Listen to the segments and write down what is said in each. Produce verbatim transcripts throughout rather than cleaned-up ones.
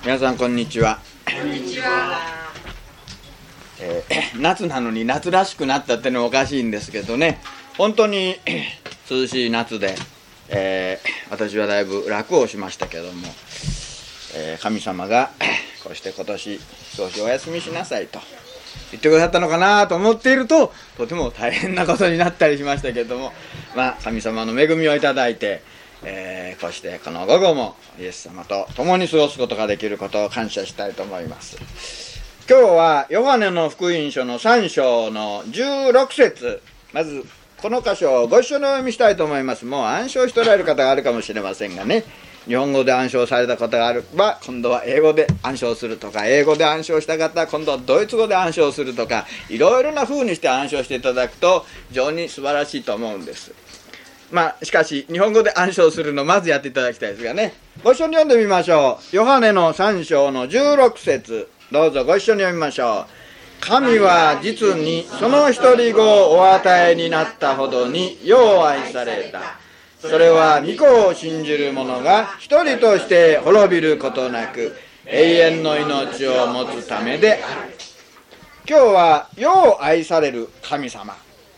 皆さんこんにちは。 こんにちは。 えー、夏なのに夏らしくなったってのはおかしいんですけどね、本当に涼しい夏で、えー、私はだいぶ楽をしましたけども、えー、神様がこうして今年少しお休みしなさいと言ってくださったのかなと思っていると、とても大変なことになったりしましたけども、まあ神様の恵みをいただいて、えー、こうしてこの午後もイエス様と共に過ごすことができることを感謝したいと思います。今日はヨハネの福音書のさん章のじゅうろく節、まずこの箇所をご一緒にお読みしたいと思います。もう暗唱しておられる方があるかもしれませんがね、日本語で暗唱されたことがあれば今度は英語で暗唱するとか、英語で暗唱した方は今度はドイツ語で暗唱するとか、いろいろな風にして暗唱していただくと非常に素晴らしいと思うんです。まあしかし日本語で暗唱するのをまずやっていただきたいですがね、ご一緒に読んでみましょう。ヨハネのさん章のじゅうろく節、どうぞご一緒に読みましょう。神は実にその一人子をお与えになったほどによう愛された。それは御子を信じる者が一人として滅びることなく永遠の命を持つためである。今日はよう愛される神様、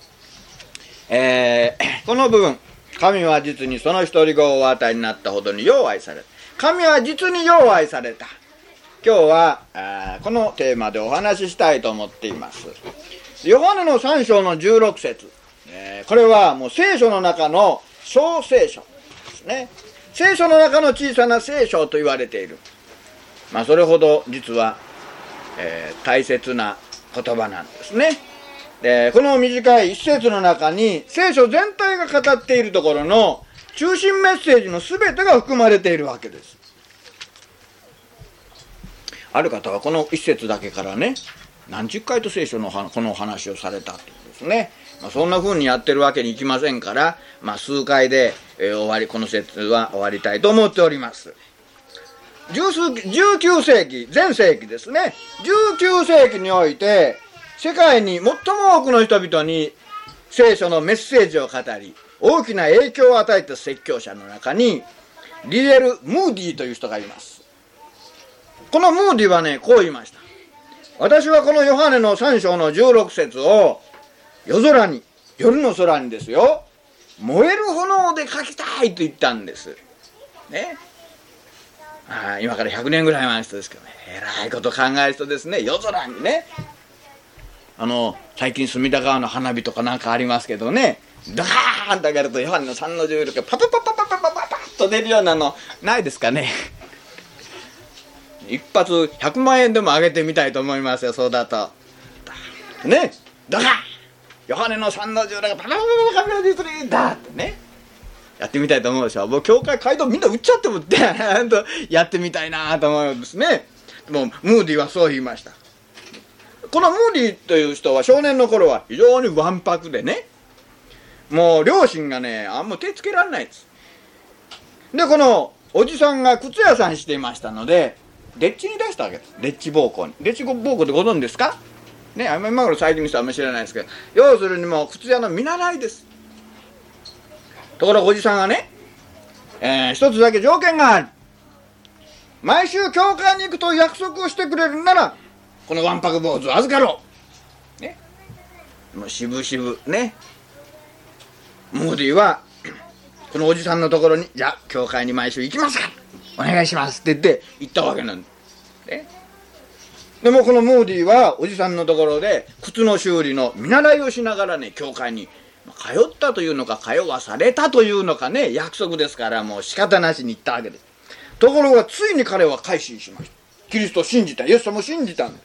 えー、この部分、神は実にその一人子をお与えになったほどによう愛された。神は実によう愛された。今日はあこのテーマでお話ししたいと思っています。ヨハネのさん章のじゅうろく節、えー、これはもう聖書の中の小聖書ですね。聖書の中の小さな聖書と言われている、まあ、それほど実は、えー、大切な言葉なんですね。でこの短い一節の中に聖書全体が語っているところの中心メッセージの全てが含まれているわけです。ある方はこの一節だけからね、何十回と聖書のこのお話をされたというんですね。まあ、そんな風にやってるわけにいきませんから、まあ、数回で、えー、終わりこの節は終わりたいと思っております。じゅうきゅう世紀、全世紀ですね、じゅうきゅう世紀において世界に最も多くの人々に聖書のメッセージを語り大きな影響を与えた説教者の中にリエル・ムーディーという人がいます。このムーディーはね、こう言いました。私はこのヨハネのさん章のじゅうろく節を夜空に、夜の空にですよ、燃える炎で書きたいと言ったんですね。あ今からひゃくねんぐらい前の人ですけどね、えらいこと考える人ですね。夜空にね、あの最近隅田川の花火とかなんかありますけどね、ドカーンと上げるとヨハネのさんのじゅうろくがパパパパパパパパパッと出るようなのないですかね。一発ひゃくまんえんでも上げてみたいと思いますよ。そうだとね、ドカーンヨハネのさんのじゅうろくがパパパパパパパパパパだってね、やってみたいと思うでしょ。もう教会街道みんな売っちゃってもってやってみたいなと思うんですね。もうムーディはそう言いました。このムーディという人は少年の頃は非常にわんぱくでね、もう両親がねあんま手つけられないんです。でこのおじさんが靴屋さんしていましたのでレッチに出したわけです。レッチ奉公に。レッチ奉公ってご存知ですかね。今頃最近の人はあんまり知らないですけど、要するにもう靴屋の見習いです。ところがおじさんがね、えー、一つだけ条件がある。毎週教会に行くと約束をしてくれるならこのわんぱく坊主を預かろう、ね、もうしぶしぶね、ムーディはこのおじさんのところに、じゃあ教会に毎週行きますか、お願いしますって言って行ったわけなんです、ね、でもこのムーディはおじさんのところで靴の修理の見習いをしながらね、教会に通ったというのか通わされたというのかね、約束ですからもう仕方なしに行ったわけです。ところがついに彼は改心しました。キリストを信じた、イエス様を信じたんです、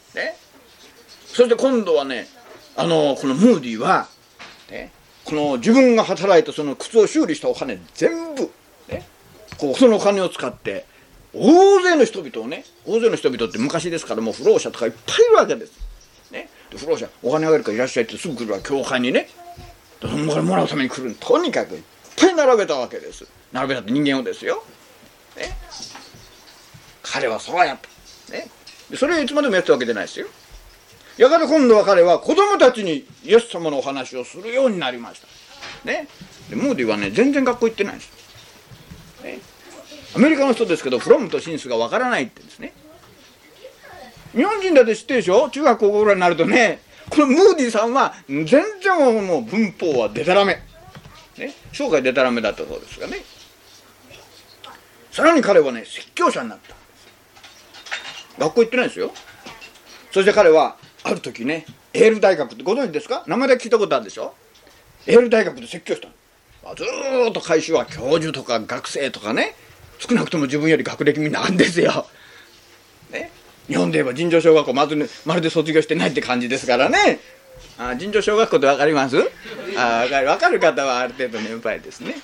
ね、そして今度はね、あのこのムーディは、ね、この自分が働いたその靴を修理したお金全部、ね、こうそのお金を使って大勢の人々をね、大勢の人々って昔ですからもう不老者とかいっぱいいるわけです、ね、で不老者お金あげるからいらっしゃいってすぐ来るわけ、教会にね、そのお金もらうために来る。とにかくいっぱい並べたわけです。並べたって人間をですよ、ね、彼はそうやった、ね、でそれをいつまでもやってたわけじゃないですよ。やがて今度は彼は子供たちにイエス様のお話をするようになりました、ね、でムーディはね全然学校行ってないんです、ね、 アメリカの人ですけどフロムとシンスがわからないってですね。日本人だって知ってるでしょ。中学高校ぐらいになるとね、このムーディさんは全然もう文法はデタラメ、ね、生涯デタラメだったそうですがね。さらに彼はね説教者になった。学校行ってないですよ。そして彼はある時ね、エール大学ってご存知ですか。名前だけ聞いたことあるでしょ。エール大学で説教したの。ずーっと会社は教授とか学生とかね、少なくとも自分より学歴みんなあるんですよ、ね、日本で言えば尋常小学校まず、ね、まるで卒業してないって感じですからね。あ、尋常小学校って分かります？あ、分かる、分かる方はある程度年配ですね。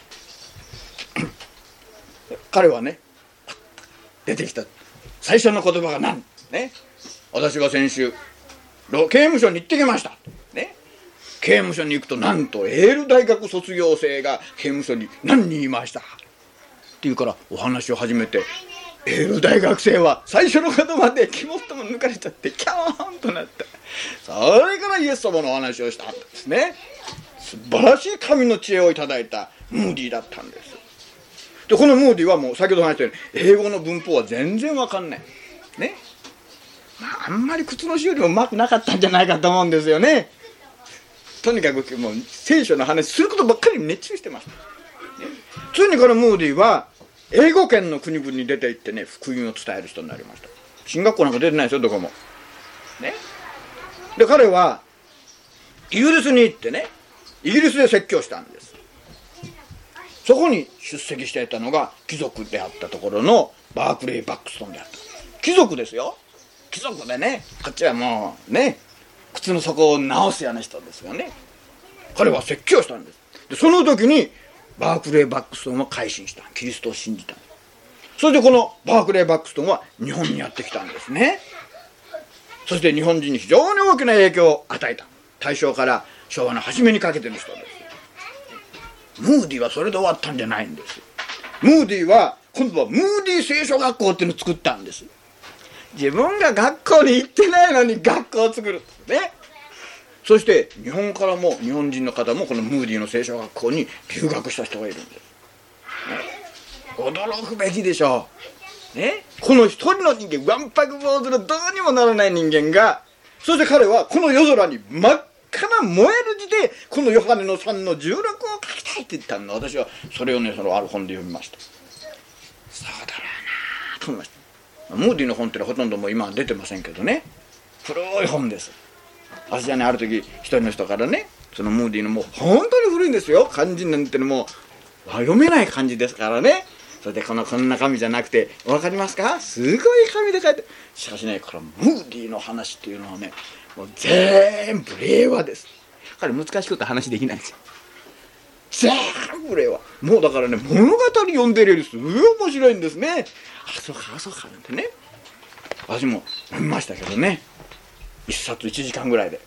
彼はね出てきた最初の言葉が何、ね、私は先週刑務所に行ってきました、ね、刑務所に行くとなんとエール大学卒業生が刑務所に何人いましたって言うからお話を始めて、エール大学生は最初の言葉で肝っとも抜かれちゃってキャーンとなった。それからイエス様のお話をしたんですね。素晴らしい神の知恵をいただいたムーディだったんです。でこのムーディはもう先ほど話したように英語の文法は全然わかんないね。まあ、あんまり靴の修理もうまくなかったんじゃないかと思うんですよね。とにかくもう聖書の話することばっかりに熱中してました、ね、ついにこのムーディは英語圏の国々に出て行ってね福音を伝える人になりました。進学校なんか出てないですよどこも、ね、で彼はイギリスに行ってねイギリスで説教したんです。そこに出席していたのが貴族であったところのバークレー・バックストンであった。貴族ですよ。貴族でね、こっちはもうね靴の底を直すような人ですよね。彼は説教したんです。でその時にバークレー・バックストンは改心した。キリストを信じた。それでこのバークレー・バックストンは日本にやってきたんですね。そして日本人に非常に大きな影響を与えた。大正から昭和の初めにかけての人です。ムーディはそれで終わったんじゃないんです。ムーディは今度はムーディ聖書学校っていうのを作ったんです。自分が学校に行ってないのに学校を作るね。そして日本からも日本人の方もこのムーディの聖書学校に留学した人がいるんです、ね、驚くべきでしょう、ね、この一人の人間わんぱく坊主のどうにもならない人間が、そして彼はこの夜空に真っ赤な燃える字でこのヨハネのさんのじゅうろくを書きたいって言ったんだ。私はそれをねそのある本で読みました。そうだろうなと思いました。ムーディの本ってのはほとんどもう今は出てませんけどね、古い本です。私はねある時一人の人からねそのムーディのもう本当に古いんですよ。漢字なんてのもう読めない漢字ですからね。それでこのこんな紙じゃなくて分かりますか、すごい紙で書いて、しかしねこのムーディの話っていうのはねもう全部令和です。彼難しいこと話できないんですよ。全部令和。もうだからね物語読んでるよりすごい面白いんですね。あそうかあそうかなんてね私も読みましたけどね、一冊いちじかんぐらいで。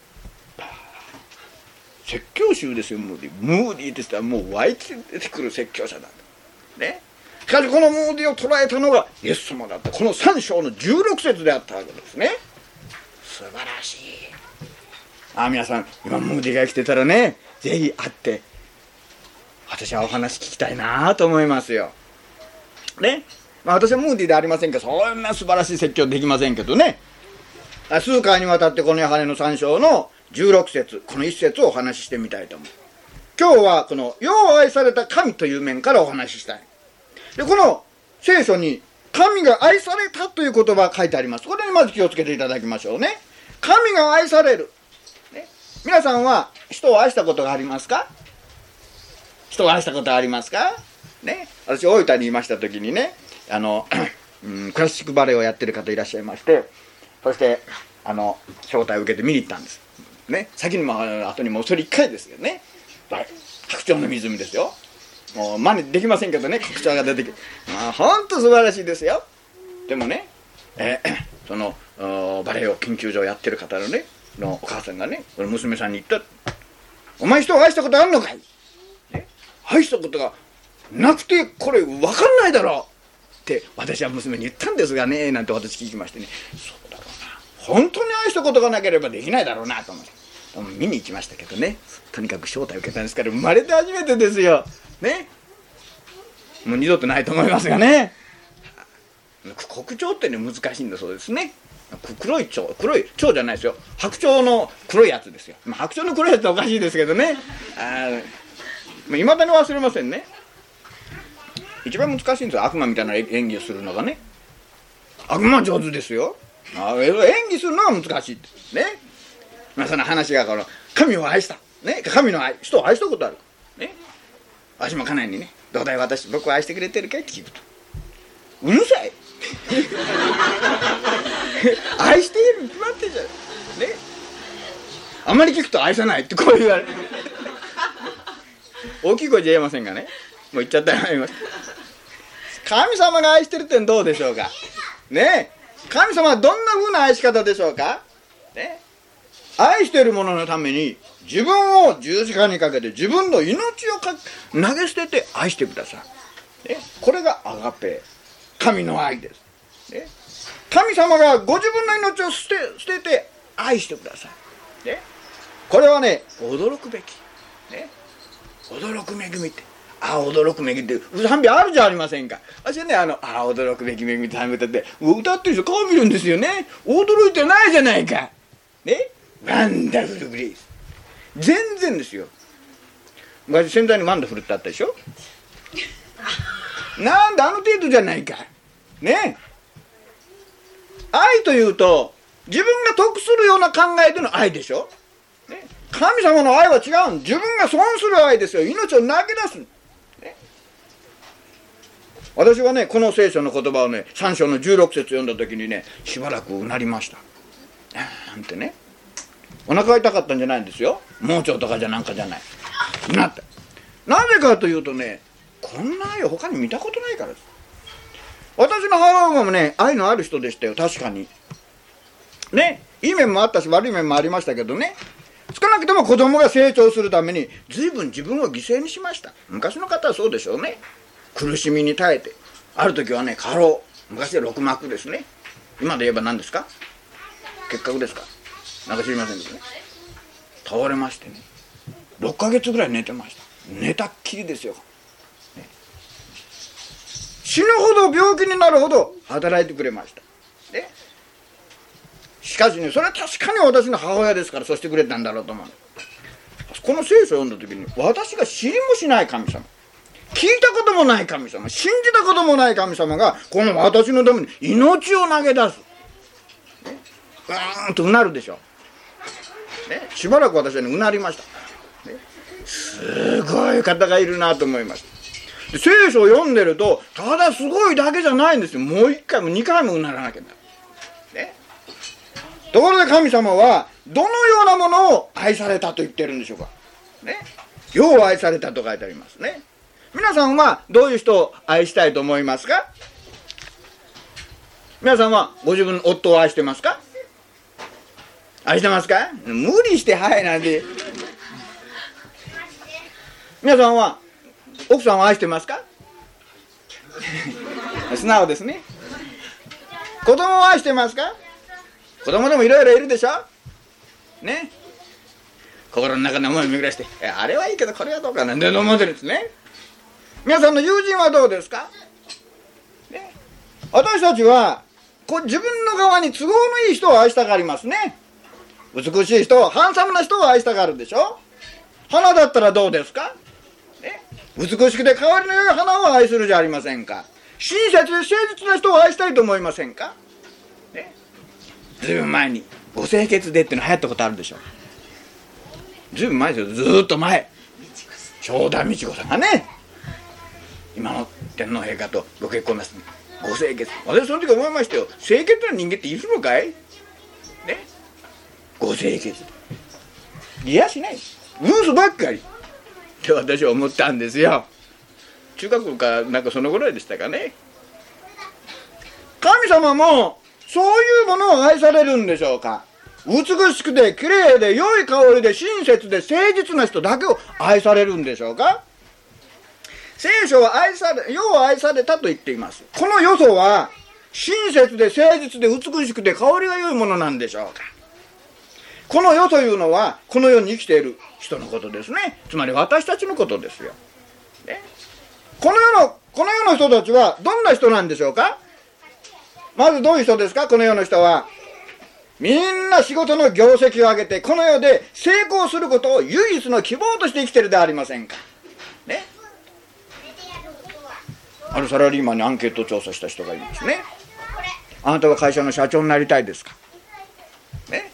説教集ですよムーディ。ムーディって言ったらもう湧いて出てくる説教者だね。しかしこのムーディを捉えたのがイエス様だった。このさん章のじゅうろく節であったわけですね。素晴らしい。あ皆さん今ムーディが生きてたらねぜひ会って私はお話聞きたいなと思いますよね。まあ私はムーディではありませんけどそんな素晴らしい説教できませんけどね、数回にわたってこのヨハネのさん章のじゅうろく節このいち節をお話ししてみたいと思う。今日はこのよう愛された神という面からお話ししたい。でこの聖書に神が愛されたという言葉が書いてあります。これにまず気をつけていただきましょうね。神が愛される、ね、皆さんは人を愛したことがありますか？人を愛したことがありますか、ね、私大分にいました時にねあの、うん、クラシックバレエをやってる方いらっしゃいまして、そしてあの招待を受けて見に行ったんです、ね、先にも後にもそれいっかいですよね。白鳥の湖ですよ。もう真似できませんけどね白鳥が出てきて、まあ、ほんと素晴らしいですよ。でもね、えー、そのバレエを研究所をやってる方のねのお母さんがねこの娘さんに言った。お前人を愛したことあるのかい、ね、愛したことがなくてこれ分かんないだろうって私は娘に言ったんですがねなんて私聞きましてね、そうだろうな本当に愛したことがなければできないだろうなと思って見に行きましたけどね、とにかく招待を受けたんですから生まれて初めてですよね。もう二度とないと思いますがね。 黒蝶ってね難しいんだそうですね。黒い蝶、黒い蝶じゃないですよ、白鳥の黒いやつですよ。まあ、白鳥の黒いやつはおかしいですけどね、いまだに忘れませんね。一番難しいんですよ、悪魔みたいな演技をするのがね。悪魔は上手ですよ。あ演技するのが難しいね。まあその話がこの神を愛した、ね、神の愛、人を愛したことあるね。私も家内にね、どうだい私僕を愛してくれてるかいって聞くと、うるさい愛しているに決まってんじゃんね。あんまり聞くと愛さないってこう言われる大きい声じゃ言えませんがね、もう言っちゃったら言います。神様が愛してるってどうでしょうかね。神様はどんな風な愛し方でしょうかね。愛している者のために自分を十字架にかけて自分の命をか投げ捨てて愛してください、ね、これがアガペー、神の愛です、ね、神様がご自分の命を捨て、捨てて愛してください、ね、これはね驚くべき、ね、驚く恵みって、ああ驚く恵みって賛美あるじゃありませんか。私はね、あのああ驚くべき恵みって賛美歌って歌ってる人顔見るんですよね。驚いてないじゃないかね。ワンダフルグレイス、全然ですよ。昔仙台にワンダフルってあったでしょなんであの程度じゃないかね。愛というと自分が得するような考えでの愛でしょ、ね、神様の愛は違う。自分が損する愛ですよ。命を投げ出す、ね、私はねこの聖書の言葉をねさん章のじゅうろく節読んだ時にねしばらくうなりました。なんてね、お腹が痛かったんじゃないんですよ。盲腸とかじゃなんかじゃない。なって。なぜかというとね、こんな愛を他に見たことないからです。私の母親もね、愛のある人でしたよ、確かに。ね、いい面もあったし悪い面もありましたけどね。少なくとも子供が成長するために随分自分を犠牲にしました。昔の方はそうでしょうね。苦しみに耐えて。ある時はね、過労。昔はろく膜ですね。今で言えば何ですか？結核ですか？なんか知りませんけどね、倒れましてね、ろっかげつぐらい寝てました。寝たっきりですよ、ね、死ぬほど病気になるほど働いてくれました、ね、しかしね、それは確かに私の母親ですからそうしてくれたんだろうと思う。この聖書を読んだ時に、私が知りもしない神様、聞いたこともない神様、信じたこともない神様がこの私のために命を投げ出す、ね、うーんとうなるでしょね、しばらく私は、ね、うなりました、ね、すごい方がいるなと思いました。で聖書を読んでるとただすごいだけじゃないんですよ。もう一回も二回もうならなきゃなら、ね、ところで神様はどのようなものを愛されたと言ってるんでしょうか、ね、世を愛されたと書いてありますね。皆さんはどういう人を愛したいと思いますか？皆さんはご自分の夫を愛してますか？愛してますか？無理してはいなんて。皆さんは奥さんを愛してますか？素直ですね。子供を愛してますか？子供でもいろいろいるでしょね。心の中の思いを巡らして、あれはいいけどこれはどうかなんて思ってるんですね。皆さんの友人はどうですか、ね、私たちはこう自分の側に都合のいい人を愛したがりますね。美しい人、ハンサムな人を愛したがるでしょ。花だったらどうですか、ね、美しくて香りの良い花を愛するじゃありませんか。親切で誠実な人を愛したいと思いませんか、ね、ずいぶん前にご清潔でっていうの流行ったことあるでしょ。ずいぶん前ですよ、ずーっと前。正田美智子さんがね、今の天皇陛下とご結婚なすご清潔。私その時思いましたよ。清潔な人間っているのかいね。ご清潔いやしない、嘘ばっかりって私は思ったんですよ。中学校かなんかそのぐらいでしたかね。神様もそういうものを愛されるんでしょうか。美しくて綺麗で良い香りで親切で誠実な人だけを愛されるんでしょうか。聖書は愛され、世を愛されたと言っています。このよそは親切で誠実で美しくて香りが良いものなんでしょうか。この世というのはこの世に生きている人のことですね。つまり私たちのことですよ、ね、この世のこの世の人たちはどんな人なんでしょうか。 まずどういう人ですか、この世の人は。みんな仕事の業績を上げて、この世で成功することを唯一の希望として生きてるではありませんか。ね。あるサラリーマンにアンケート調査した人がいますね。あなたは会社の社長になりたいですか。ね。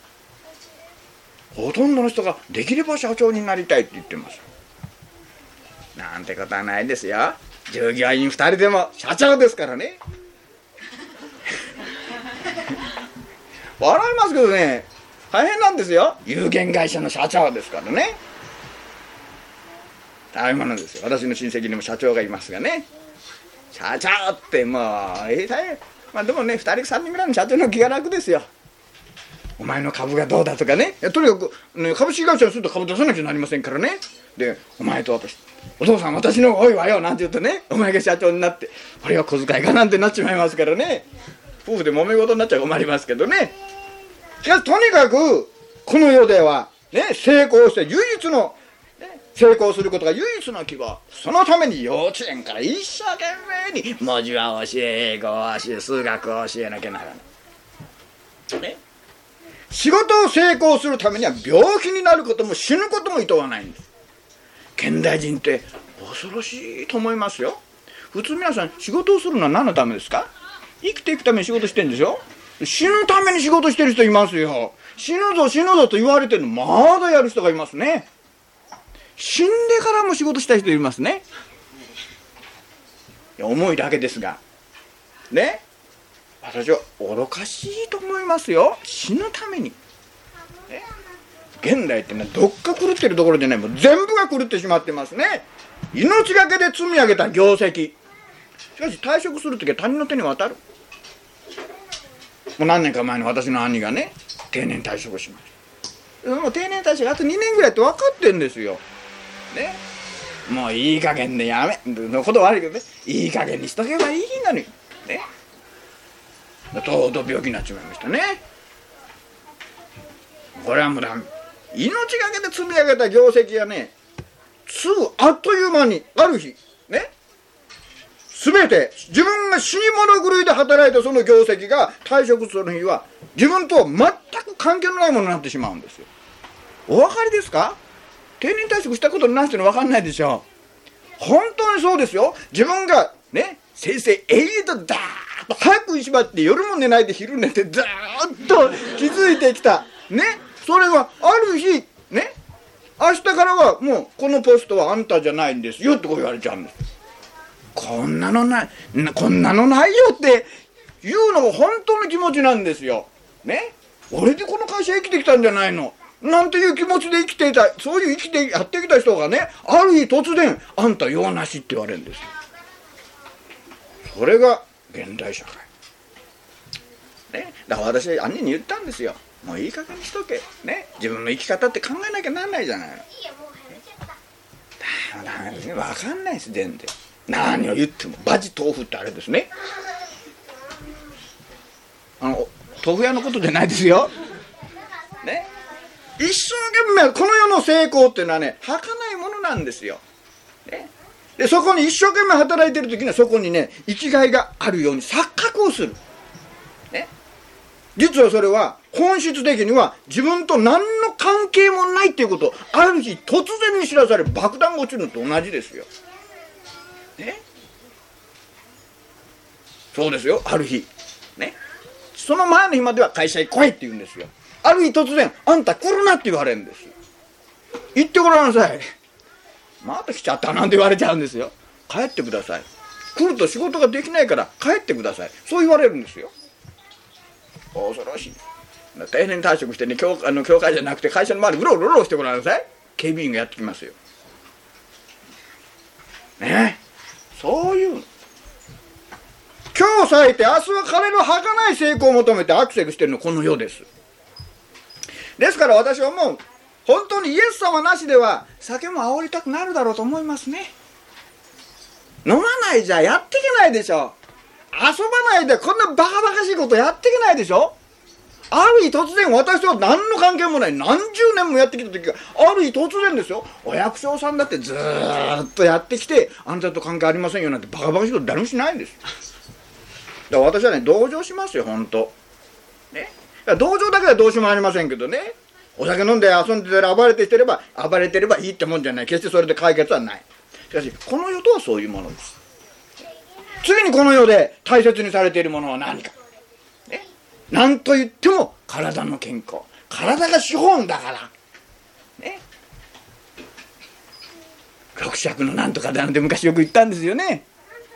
ほとんどの人ができれば社長になりたいって言ってます。なんてことはないですよ。従業員ふたりでも社長ですからね。笑いますけどね、大変なんですよ。有限会社の社長ですからね。大変なですよ。私の親戚にも社長がいますがね、社長ってもうえー、大変。まあでもね、ふたりさんにんぐらいの社長の気が楽ですよ。お前の株がどうだとかね、とにかく、ね、株式会社にすると株出さなきゃなりませんからね。で、お前と私、お父さん私の方が多いわよなんて言うとね、お前が社長になって俺は小遣いかなんてなっちまいますからね。夫婦で揉め事になっちゃ困りますけどね。しかしとにかくこの世ではね、成功して唯一の、ね、成功することが唯一の希望。そのために幼稚園から一生懸命に文字は教え、英語を教え、数学を教えなきゃならない、ね、仕事を成功するためには病気になることも死ぬことも厭わないんです。現代人って恐ろしいと思いますよ。普通皆さん仕事をするのは何のためですか。生きていくために仕事してるんでしょ。死ぬために仕事してる人いますよ。死ぬぞ死ぬぞと言われてるのまだやる人がいますね。死んでからも仕事した人いますね。いや重いだけですがね、私は愚かしいと思いますよ。死ぬために、ね、現代ってのはどっか狂ってるところでね、もう全部が狂ってしまってますね。命がけで積み上げた業績、しかし退職するときは他人の手に渡る。もう何年か前に私の兄がね定年退職しました。もう定年退職あとにねんぐらいって分かってんですよ、ね、もういい加減でやめのこと悪いけどね、いい加減にしとけばいいのにね。とうとう病気になっちまいましたね。これはもうダメ。命がけで積み上げた業績がね、すぐあっという間にある日ね、全て自分が死に物狂いで働いたその業績が退職する日は自分とは全く関係のないものになってしまうんですよ。お分かりですか。定年退職したことのない人に分かんないでしょ。本当にそうですよ。自分がね、先生永遠とダーッと早く縛って夜も寝ないで昼寝てダーッと気づいてきたね、それがある日ね、明日からはもうこのポストはあんたじゃないんですよってこう言われちゃうんです。こんなのないこんなのないよって言うのが本当の気持ちなんですよね。俺でこの会社生きてきたんじゃないのなんていう気持ちで生きていた、そういう生きてやってきた人がね、ある日突然あんた用なしって言われるんですよ。それが現代社会ね。だから私兄に言ったんですよ。もういい加減にしとけね、自分の生き方って考えなきゃなんないじゃないの。だめですね、分かんないです全然。何を言ってもバジ豆腐ってあれですね、あの豆腐屋のことじゃないですよね。一生懸命この世の成功っていうのはね、儚いものなんですよ、ね、でそこに一生懸命働いてる時にはそこにね生きがいがあるように錯覚をする、ね、実はそれは本質的には自分と何の関係もないっていうことをある日突然に知らされ爆弾が落ちるのと同じですよ、ね、そうですよ。ある日ね、その前の日までは会社に来いって言うんですよ。ある日突然あんた来るなって言われるんです。行ってごらんなさい。また来ちゃったなんて言われちゃうんですよ。帰ってください。来ると仕事ができないから帰ってください、そう言われるんですよ。恐ろしい。定年退職してね、教あの教会じゃなくて会社の周りうろうろうろしてごらんなさい。警備員がやってきますよね。そういう今日咲いて明日は彼の儚い成功を求めてアクセルしてるのこの世です。ですから私はもう本当にイエス様なしでは酒も煽りたくなるだろうと思いますね。飲まないじゃやっていけないでしょ。遊ばないでこんなバカバカしいことやっていけないでしょ。ある日突然私とは何の関係もない何十年もやってきた時がある日突然ですよ。お役所さんだってずーっとやってきてあんたと関係ありませんよなんてバカバカしいこと誰もしないんです。 から私はね同情しますよ本当ね。同情だけはどうしようもありませんけどね、お酒飲んで遊んでたら暴れてしてれば暴れてればいいってもんじゃない。決してそれで解決はない。しかしこの世とはそういうものです。次にこの世で大切にされているものは何か、ね、何と言っても体の健康。体が資本だからね。六尺のなんとかだなんて昔よく言ったんですよね。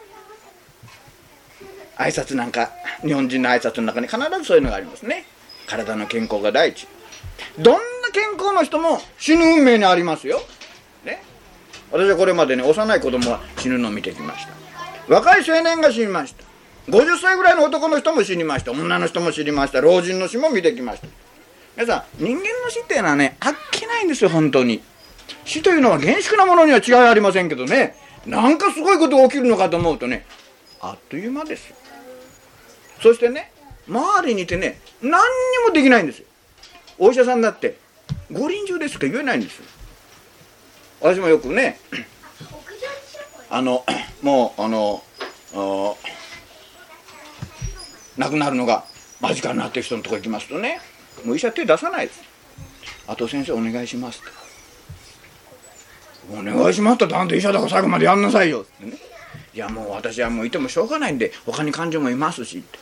挨拶なんか日本人の挨拶の中に必ずそういうのがありますね。体の健康が第一。どんな健康の人も死ぬ運命にありますよ、ね、私はこれまでね幼い子供は死ぬのを見てきました。若い青年が死にました。ごじゅっさいぐらいの男の人も死にました。女の人も死にました。老人の死も見てきました。皆さん人間の死っていうのはねあっけないんですよ。本当に死というのは厳粛なものには違いありませんけどね、なんかすごいことが起きるのかと思うとねあっという間ですよ。そしてね周りにいてね何にもできないんですよ。お医者さんだって五輪中ですしか言えないんですよ。私もよくねあのもうあの亡くなるのが間近になってる人のとこ行きますとねもう医者手出さないです。あと先生お願いしますってお願いしますってあんた医者だから最後までやんなさいよってね。いやもう私はもういてもしょうがないんで他に患者もいますしって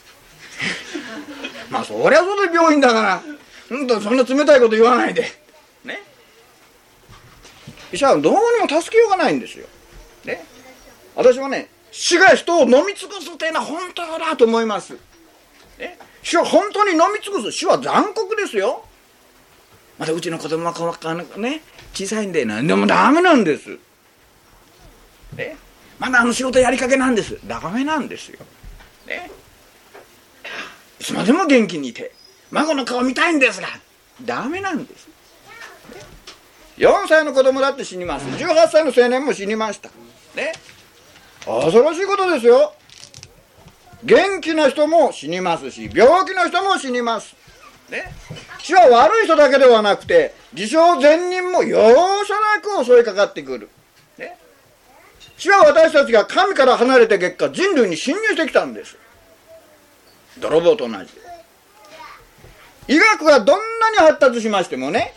まあそりゃそうで病院だからほんとそんな冷たいこと言わないでね。医者はどうにも助けようがないんですよ、ね、私はね死が人を飲み尽くすっていうのは本当だと思います、ね、死は本当に飲み尽くす。死は残酷ですよ。またうちの子供はね小さいんで何でもダメなんです、ね、まだあの仕事やりかけなんです。ダメなんですよ、ね、いつまでも元気にいて孫の顔見たいんですがダメなんです、ね、よんさいの子供だって死にます。じゅうはっさいの青年も死にました、ね、恐ろしいことですよ。元気な人も死にますし病気の人も死にます、ね、死は悪い人だけではなくて自称善人も容赦なく襲いかかってくる、ね、死は私たちが神から離れた結果人類に侵入してきたんです。泥棒と同じ。医学がどんなに発達しましてもね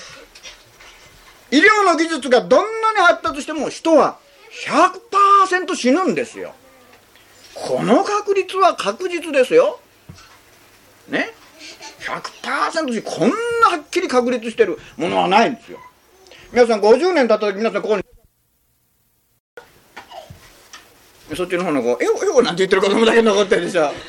医療の技術がどんなに発達しても人は ひゃくパーセント 死ぬんですよ。この確率は確実ですよね。ひゃくパーセント 死こんなはっきり確立してるものはないんですよ。皆さんごじゅうねん経った時皆さんここにそっちの方のこうエゴエゴなんて言ってる子供だけ残ってるでしょ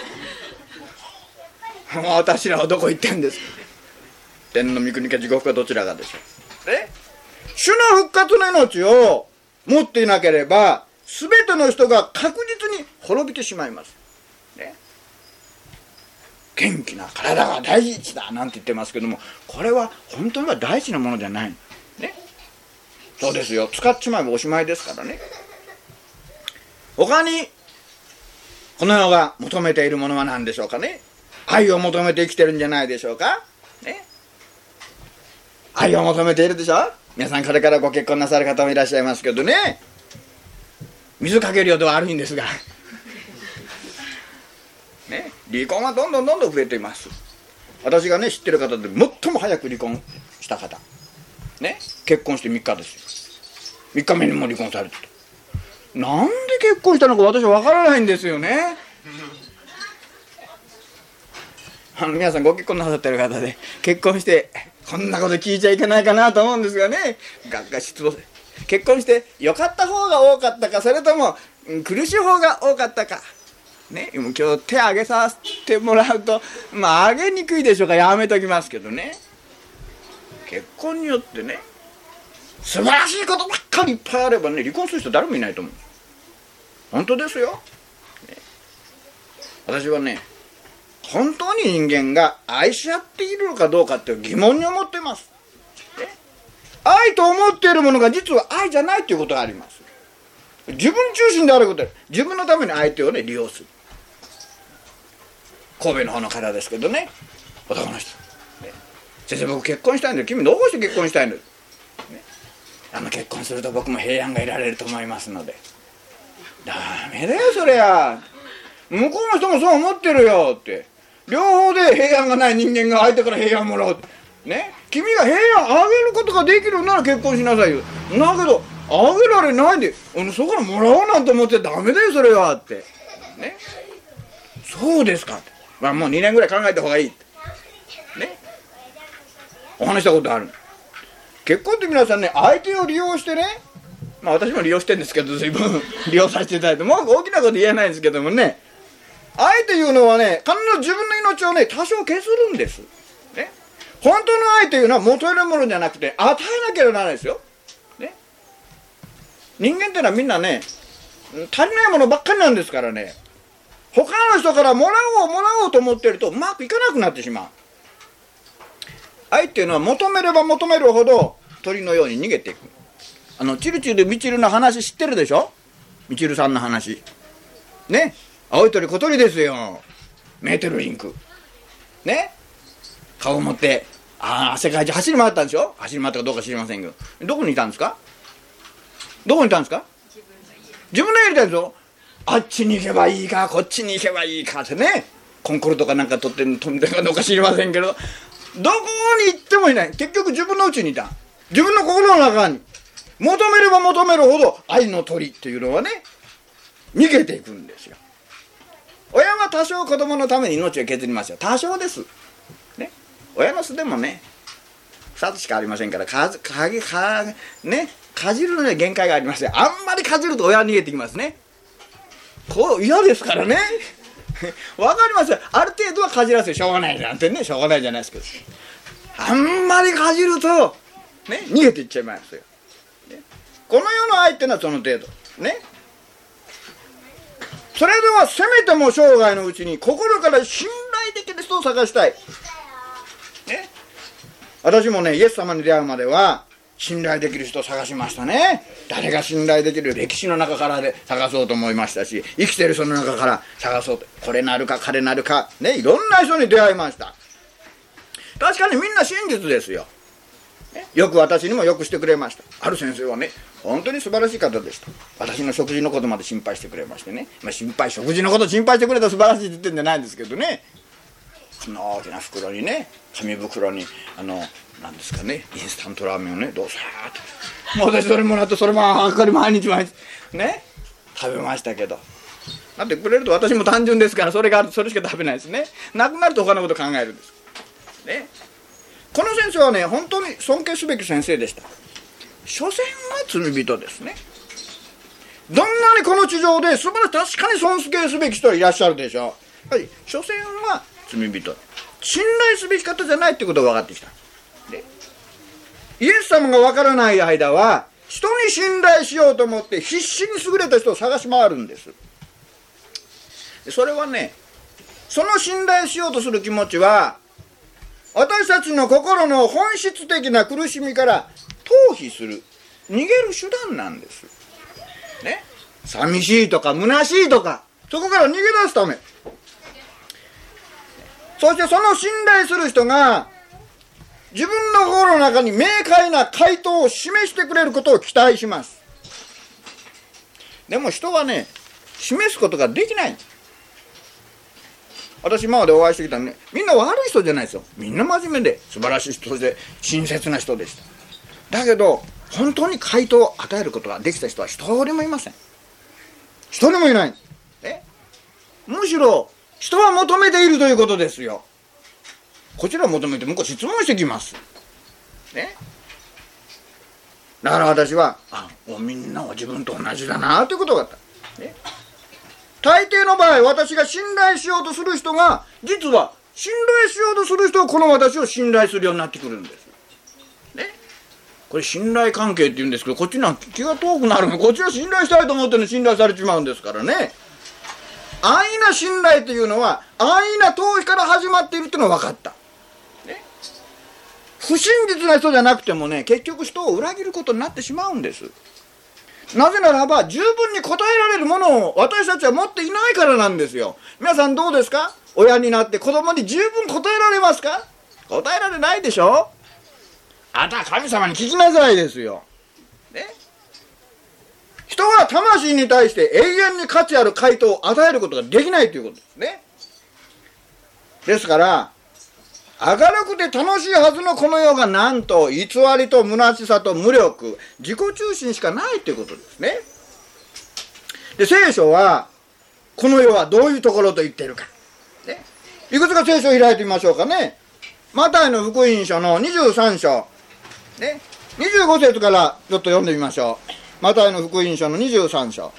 私らはどこ行ってんですか。天の御国か地獄かどちらかでしょう。え主の復活の命を持っていなければ全ての人が確実に滅びてしまいます、ね、元気な体が大事だなんて言ってますけどもこれは本当には大事なものじゃない、ね、そうですよ。使っちまえばおしまいですからね。他にこの世が求めているものは何でしょうかね。愛を求めて生きてるんじゃないでしょうか、ね、愛を求めているでしょ。皆さんこれからご結婚なさる方もいらっしゃいますけどね水かけるようでは悪いんですが、ね、離婚はどんどんどんどん増えています。私がね知ってる方で最も早く離婚した方、ね、結婚してみっかですよ。みっかめにも離婚されてた。なんで結婚したのか私は分からないんですよねあの皆さんご結婚なさってる方で結婚してこんなこと聞いちゃいけないかなと思うんですがねがっが失望結婚して良かった方が多かったかそれとも苦しい方が多かったかね、今日手挙げさせてもらうとまあ挙げにくいでしょうからやめときますけどね結婚によってね素晴らしいことばっかりいっぱいあればね離婚する人誰もいないと思う。本当ですよ、ね、私はね本当に人間が愛し合っているのかどうかっていう疑問に思ってます、ね、愛と思っているものが実は愛じゃないということがあります。自分中心であることで自分のために相手をね利用する。神戸の方の方ですけどね男の人、ね、先生僕結婚したいんだよ。君どうして結婚したいんだよ、ね、あの結婚すると僕も平安が得られると思いますので。ダメだよそりゃ。 向こうの人もそう思ってるよって。両方で平安がない人間が相手から平安もらう。ね。君が平安あげることができるなら結婚しなさいよ。だけど、あげられないで、そこからもらおうなんて思ってダメだよ、それはって。ね。そうですかって。まあもうにねんぐらい考えた方がいいって。ね。お話したことある。結婚って皆さんね、相手を利用してね、まあ私も利用してるんですけど、随分利用させていただいて、もう大きなこと言えないんですけどもね、相手いうのはね、必ず自分の命をね、多少削るんです。ね。本当の愛というのは求めるものじゃなくて、与えなければならないですよ。ね。人間ってのはみんなね、足りないものばっかりなんですからね、他の人からもらおうもらおうと思ってるとうまくいかなくなってしまう。愛っていうのは求めれば求めるほど鳥のように逃げていく。あのチルチルミチルの話知ってるでしょ。ミチルさんの話ね。青い鳥小鳥ですよ。メーテルリンクね。顔を持ってああ世界中走り回ったんでしょ。走り回ったかどうか知りませんけど、どこにいたんですか。どこにいたんですか。自分の家にいたんですよ。あっちに行けばいいかこっちに行けばいいかってね。コンコルとかなんか取って飛んでるかどうか知りませんけど、どこに行ってもいない。結局自分のうちにいた。自分の心の中に求めれば求めるほど愛の鳥っていうのはね、逃げていくんですよ。親は多少子供のために命を削りますよ。多少です、ね、親の巣でもねふたつしかありませんから、かじかかねかじるのに限界がありますよ。あんまりかじると親は逃げてきますね。こう嫌ですからねわかりますよ。ある程度はかじらせてしょうがないなんてね、しょうがないじゃないですけど、あんまりかじるとね逃げていっちゃいますよ、ね、この世の愛ってのはその程度ね。それではせめても生涯のうちに心から信頼できる人を探したい、ね、私もねイエス様に出会うまでは信頼できる人を探しましたね。誰が信頼できる、歴史の中からで探そうと思いましたし、生きてる人の中から探そうと、これなるか彼なるかね、いろんな人に出会いました。確かにみんな真実ですよ、ね、よく私にもよくしてくれました。ある先生はね本当に素晴らしい方でした。私の食事のことまで心配してくれましてね、まあ、心配食事のこと心配してくれたら素晴らしいって言ってんじゃないんですけどね、こんな大きな袋にね、紙袋にあのなんですかね、インスタントラーメンをねどうさーっと、もう私それもらってそればっかり毎日毎日ね食べましたけど、だってくれると私も単純ですから、それがあるとそれしか食べないですね。なくなると他のこと考えるんですね。この先生はね本当に尊敬すべき先生でした。所詮は罪人ですね。どんなにこの地上で素晴らしい、確かに尊敬すべき人はいらっしゃるでしょう。はい、所詮は罪人、信頼すべき方じゃないってことが分かってきた。でイエス様が分からない間は人に信頼しようと思って必死に優れた人を探し回るんです。それはね、その信頼しようとする気持ちは私たちの心の本質的な苦しみから逃避する、逃げる手段なんですね。寂しいとか虚しいとか、そこから逃げ出すため。そしてその信頼する人が自分の心の中に明快な回答を示してくれることを期待します。でも人はね示すことができない。私今までお会いしてきたね、みんな悪い人じゃないですよ。みんな真面目で素晴らしい人で親切な人でした。だけど本当に回答を与えることができた人は一人もいません。一人もいない。えむしろ人は求めているということですよ。こちらを求めて向こう質問してきます、ね、だから私はあもうみんなは自分と同じだなということがあった、ね、大抵の場合私が信頼しようとする人が実は信頼しようとする人がこの私を信頼するようになってくるんです、ね、これ信頼関係って言うんですけど、こっちには気が遠くなるの。こっちは信頼したいと思ってるのに信頼されてしまうんですからね。安易な信頼というのは安易な逃避から始まっているというのが分かった、ね、不真実な人じゃなくてもね結局人を裏切ることになってしまうんです。なぜならば十分に答えられるものを私たちは持っていないからなんですよ。皆さんどうですか。親になって子供に十分答えられますか。答えられないでしょ。あなたは神様に聞きなさいですよ、ね、一人は魂に対して永遠に価値ある回答を与えることができないということですね。ですから明るくて楽しいはずのこの世がなんと偽りと虚しさと無力、自己中心しかないということですね。で聖書はこの世はどういうところと言っているか、ね、いくつか聖書を開いてみましょうかね。マタイの福音書のにじゅうさん章、ね、にじゅうご節からちょっと読んでみましょう。マタイの福音書のにじゅうさん章、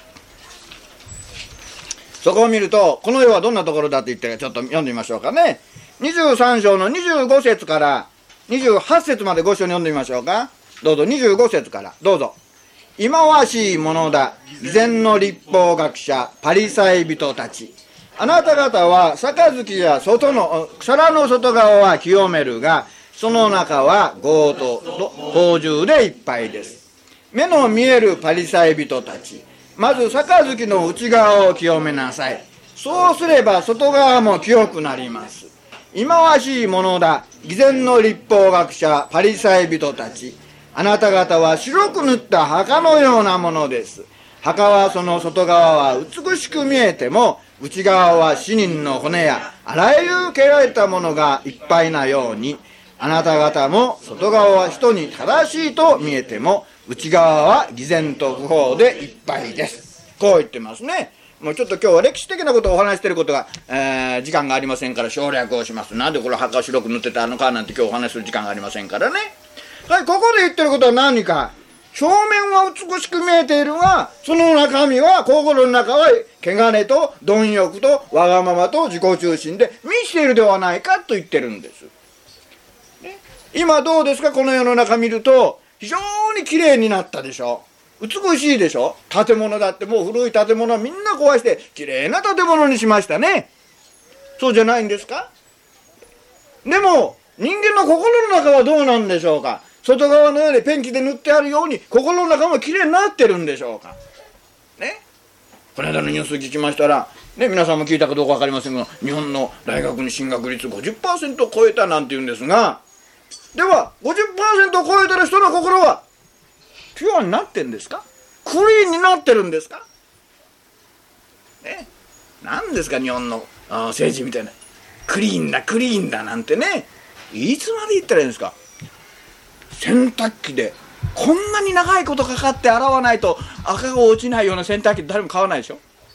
そこを見るとこの世はどんなところだと言ってるかちょっと読んでみましょうかね。にじゅうさん章のにじゅうご節からにじゅうはち節までご一緒に読んでみましょうか。どうぞ。にじゅうご節からどうぞ。忌まわしいものだ、偽善の律法学者パリサイ人たち、あなた方は杯や外の皿の外側は清めるが、その中は強盗と放縦でいっぱいです。目の見えるパリサイ人たち、まず杯の内側を清めなさい。そうすれば外側も清くなります。忌まわしいものだ、偽善の律法学者パリサイ人たち、あなた方は白く塗った墓のようなものです。墓はその外側は美しく見えても、内側は死人の骨やあらゆる汚れたものがいっぱいなように、あなた方も外側は人に正しいと見えても、内側は偽善と不法でいっぱいです。こう言ってますね。もうちょっと今日は歴史的なことをお話していることが、えー、時間がありませんから省略をします。なんでこれ墓を白く塗ってたのかなんて今日お話する時間がありませんからね。はい、ここで言ってることは何か。表面は美しく見えているが、その中身は、心の中は汚れと貪欲とわがままと自己中心で満ちているではないかと言ってるんです、ね、今どうですか。この世の中見ると非常にきれいになったでしょ。美しいでしょ。建物だってもう古い建物はみんな壊してきれいな建物にしましたね。そうじゃないんですか。でも人間の心の中はどうなんでしょうか。外側のようにペンキで塗ってあるように心の中もきれいになってるんでしょうかね。この間のニュース聞きましたら、ね、皆さんも聞いたかどうか分かりませんが、日本の大学に進学率 ごじゅっパーセント を超えたなんて言うんですが、では ごじゅっパーセント を超えてる人の心はピュアになってんですか。クリーンになってるんですかね。何ですか日本の政治みたいなクリーンだクリーンだなんてね。いつまで言ったらいいんですか。洗濯機でこんなに長いことかかって洗わないと赤が落ちないような洗濯機誰も買わないでしょ。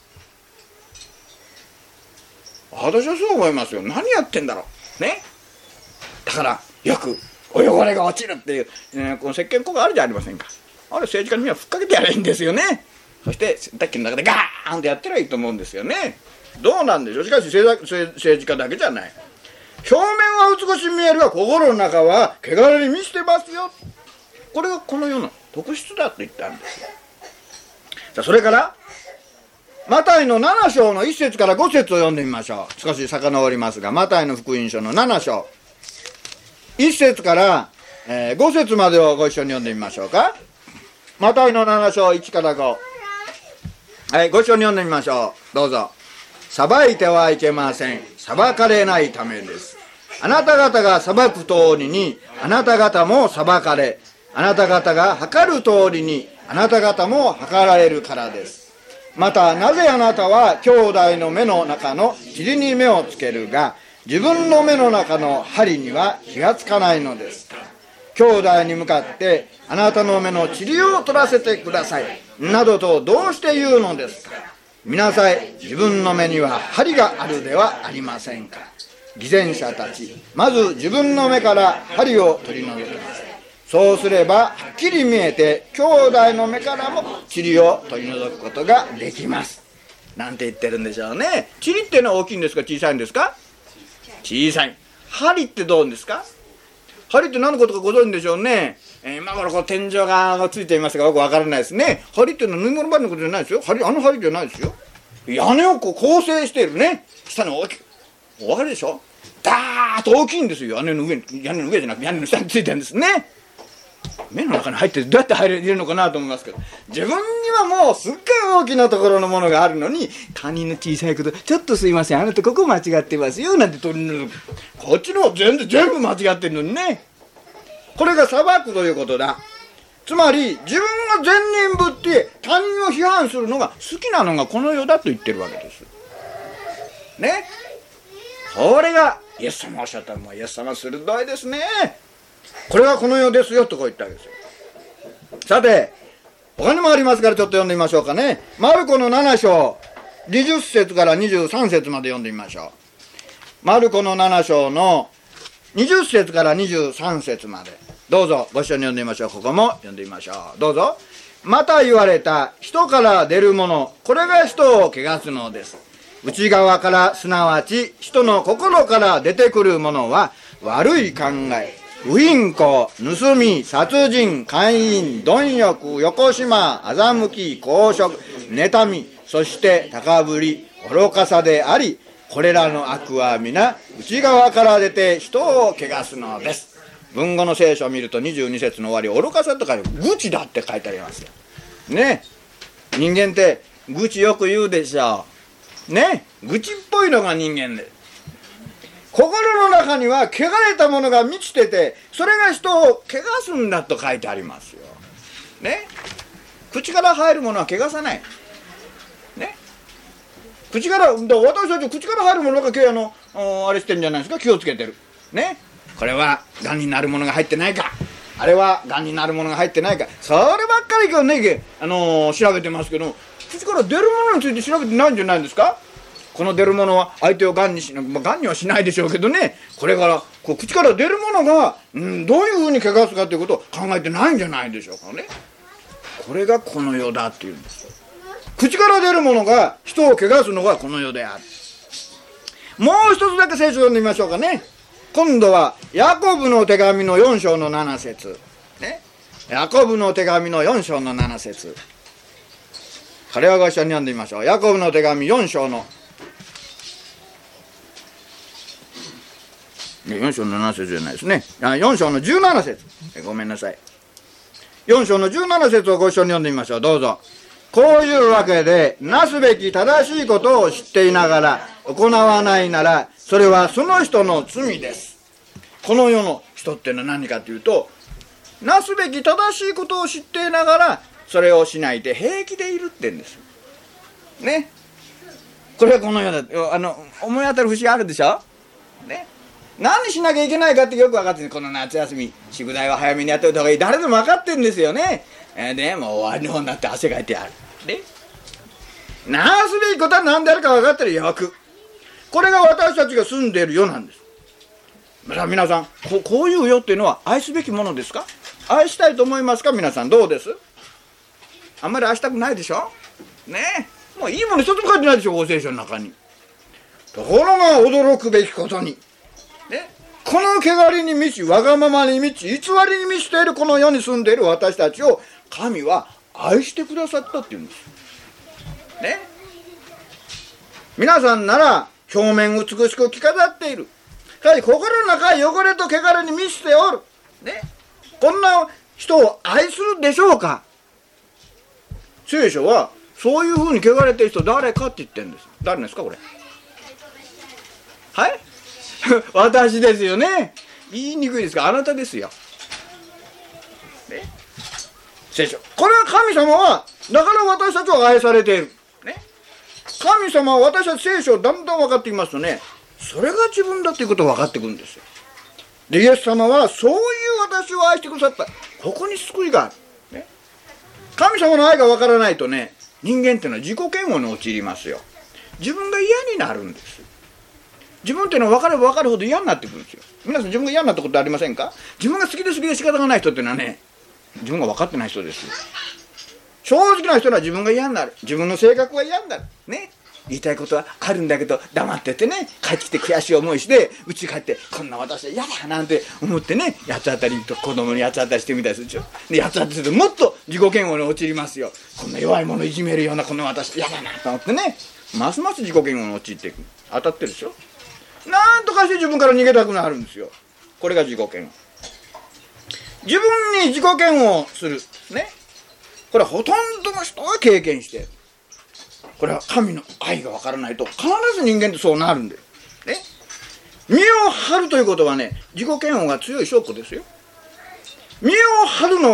私はそう思いますよ。何やってんだろうね。だからよくお汚れが落ちるっていう、えー、この石鹸粉があるじゃありませんか。あれ政治家にはふっかけてやればいいんですよね。そして洗濯機の中でガーンってやってりゃいいと思うんですよね。どうなんでしょう。しかし政治家だけじゃない。表面は美しく見えるが心の中は汚れに満ちてますよ。これがこの世の特質だと言ったんですよ。さあそれからマタイのなな章のいち節からご節を読んでみましょう。少し遡りますが、マタイの福音書のなな章いち節から、えー、ご節までをご一緒に読んでみましょうか。マタイのなな章いちからご、はい、ご一緒に読んでみましょう。どうぞ。裁いてはいけません。裁かれないためです。あなた方が裁く通りにあなた方も裁かれ、あなた方が測る通りにあなた方も測られるからです。またなぜあなたは兄弟の目の中の塵に目をつけるが、自分の目の中の針には気がつかないのですか。兄弟に向かってあなたの目の塵を取らせてくださいなどとどうして言うのですか。見なさい、自分の目には針があるではありませんか。偽善者たち、まず自分の目から針を取り除きます。そうすればはっきり見えて兄弟の目からも塵を取り除くことができますなんて言ってるんでしょうね。塵っていうのは大きいんですか小さいんですか。小さい。針ってどうですか。針って何のことかご存知でしょうね。えー、今頃こう天井がついていますがよくわからないですね。針っていうのは縫い物針のことじゃないですよ。針、あの針じゃないですよ。屋根をこう構成しているね。下に大きくお分かりでしょ。ダーッと大きいんですよ。屋根の上に、屋根の上じゃなくて屋根の下についてるんですね。目の中に入ってどうやって入れるのかなと思いますけど、自分にはもうすっごい大きなところのものがあるのに、他人の小さいことちょっとすいませんあなたここ間違ってますよなんて取り除く。こっちの全然全部間違ってるのにね。これが裁くということだ。 つまり自分が善人ぶって他人を批判するのが好きなのがこの世だと言ってるわけですね。これがイエス様おっしゃったら、もうイエス様鋭いですね。これがこの世ですよとこう言ったわけですよ。さて他にもありますからちょっと読んでみましょうかね。マルコのなな章にじゅっ節からにじゅうさん節まで読んでみましょう。マルコのなな章のにじゅっ節からにじゅうさん節までどうぞご一緒に読んでみましょう。ここも読んでみましょう。どうぞ。また言われた。人から出るもの、これが人を汚すのです。内側から、すなわち人の心から出てくるものは悪い考え、不貧困、盗み、殺人、姦淫、貪欲、よこしま、欺き、公職、妬み、そして高ぶり、愚かさであり、これらの悪は皆内側から出て人を汚すのです。文語の聖書を見るとにじゅうに節の終わり、愚かさとか愚痴だって書いてありますよね。人間って愚痴よく言うでしょうね。愚痴っぽいのが人間で、心の中には汚れたものが満ちてて、それが人を汚すんだと書いてありますよね。口から入るものは汚さないね。口から、私たち口から入るものがあのあれしてんじゃないですか。気をつけてるね。これはがんになるものが入ってないか、あれはがんになるものが入ってないか、そればっかり今日ね、あのー、調べてますけど、口から出るものについて調べてないんじゃないですか。この出るものは相手をがんにしな、まあ、がんにはしないでしょうけどね、これからこう口から出るものが、うん、どういうふうに汚すかということを考えてないんじゃないでしょうかね。これがこの世だっていうんですよ。口から出るものが人を汚すのがこの世である。もう一つだけ聖書を読んでみましょうかね。今度はヤコブの手紙のよん章のなな節ね。ヤコブの手紙のよん章のなな節、これをご一緒に読んでみましょう。ヤコブの手紙よん章のよん章のなな節じゃないですね。よん章のじゅうなな節、ごめんなさい。よん章のじゅうなな節をご一緒に読んでみましょう。どうぞ。こういうわけで、なすべき正しいことを知っていながら行わないなら、それはその人の罪です。この世の人っていうのは何かというと、なすべき正しいことを知っていながらそれをしないで平気でいるって言うんですね。これはこの世だ。あの思い当たる節あるでしょね。何しなきゃいけないかってよく分かってる。この夏休み宿題は早めにやっておいた方がいい、誰でも分かってるんですよね。えー、ねもう終わりの方になって汗かいてあるね。なすべきことは何であるか分かってるよく。これが私たちが住んでいる世なんです。皆さん こ, こういう世っていうのは愛すべきものですか。愛したいと思いますか。皆さんどうです。あんまり愛したくないでしょね。もういいもの一つも書いてないでしょ法聖書の中に。ところが驚くべきことにね、この汚れに満ち、わがままに満ち、偽りに満ちているこの世に住んでいる私たちを神は愛してくださったっていうんですね。皆さんなら表面美しく着飾っている。しかし心の中は汚れと汚れに満ちておる、ね、こんな人を愛するでしょうか。聖書はそういうふうに汚れている人誰かって言ってるんです。誰ですかこれ。はい私ですよね。言いにくいですがあなたですよ、ね、聖書これは神様はだから私たちは愛されている、ね、神様は私たち聖書をだんだん分かってきますとね、それが自分だということが分かってくるんですよ。でイエス様はそういう私を愛してくださった。ここに救いがある、ね、神様の愛が分からないとね、人間っていうのは自己嫌悪に陥りますよ。自分が嫌になるんです。自分っていうのは分かれば分かるほど嫌になってくるんですよ。皆さん自分が嫌になったことありませんか。自分が好きで好きで仕方がない人っていうのはね、自分が分かってない人ですよ。正直な人は自分が嫌になる。自分の性格が嫌になるね。言いたいことはあるんだけど黙っててね、帰ってきて悔しい思いして家帰ってこんな私は嫌だなんて思ってね、八つ当たりと子供に八つ当たりしてみたりするでしょ。で八つ当たりするともっと自己嫌悪に陥りますよ。こんな弱いものいじめるようなこの私嫌だなと思ってね、ますます自己嫌悪に陥っていく。当たってるでしょ。なんとかして自分から逃げたくなるんですよ。これが自己嫌悪。自分に自己嫌悪するね、これはほとんどの人が経験している。これは神の愛が分からないと必ず人間ってそうなるんですね。身を張るということはね、自己嫌悪が強い証拠ですよ。身を張るのは自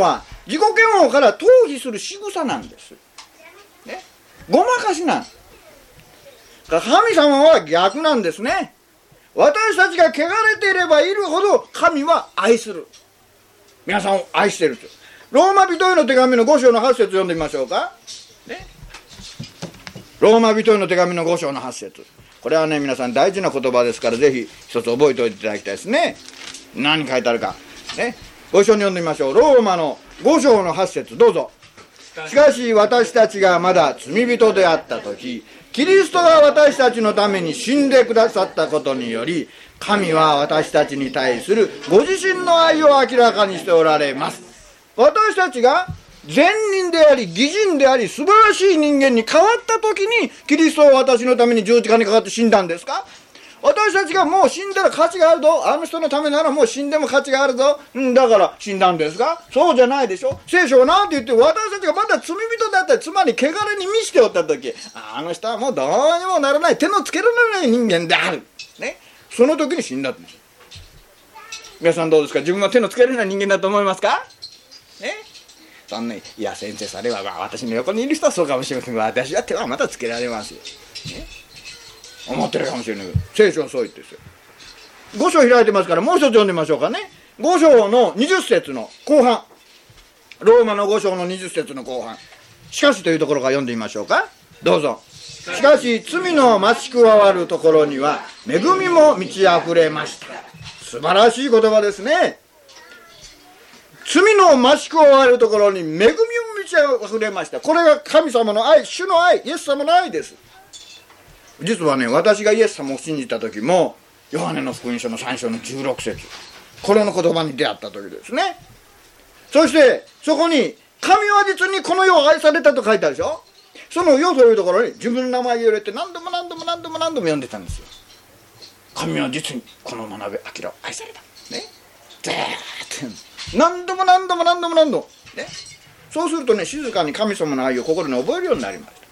自己嫌悪から逃避する仕草なんです、ね、ごまかしなんです。神様は逆なんですね。私たちが汚れていればいるほど神は愛する。皆さんを愛していると。ローマ人への手紙のご章のはち節読んでみましょうか、ね、ローマ人への手紙のご章のはち節。これはね、皆さん大事な言葉ですから、ぜひ一つ覚えておいていただきたいですね。何書いてあるか、ね、ご一緒に読んでみましょう。ローマのご章のはち節、どうぞ。しかし私たちがまだ罪人であった時、キリストが私たちのために死んでくださったことにより、神は私たちに対するご自身の愛を明らかにしておられます。私たちが善人であり義人であり素晴らしい人間に変わった時に、キリストは私のために十字架にかかって死んだんですか？私たちがもう死んだら価値があるぞ、あの人のためならもう死んでも価値があるぞ、んだから死んだんですか？そうじゃないでしょ。聖書は何て言って、私たちがまだ罪人だったり、つまり汚れに満ちておった時、あの人はもうどうにもならない、手のつけられない人間である、ね、その時に死んだんです。皆さんどうですか？自分は手のつけられない人間だと思いますか？ね、そんな、いや先生、それは、まあ、私の横にいる人はそうかもしれませんが、私は手はまだつけられますよ、ね、思ってるかもしれないけど、聖書はそう言ってるんですよ。ご章開いてますから、もう一つ読んでみましょうかね。ご章のにじゅっ節の後半、ローマのご章のにじゅっ節の後半、しかしというところから読んでみましょうか。どうぞ。しかし罪の増し加わるところには恵みも満ち溢れました。素晴らしい言葉ですね。罪の増し加わるところに恵みも満ち溢れました。これが神様の愛、主の愛、イエス様の愛です。実はね、私がイエス様を信じた時も、ヨハネの福音書のさん章のじゅうろく節、これの言葉に出会った時ですね。そしてそこに、神は実にこの世を愛されたと書いてあるでしょ。その世というところに自分の名前を入れて何度も何度も何度も何度も読んでたんですよ。神は実にこの学び明を愛された、ね、ぜーっと何度も何度も何度も何度も、ね、そうするとね、静かに神様の愛を心に覚えるようになりました、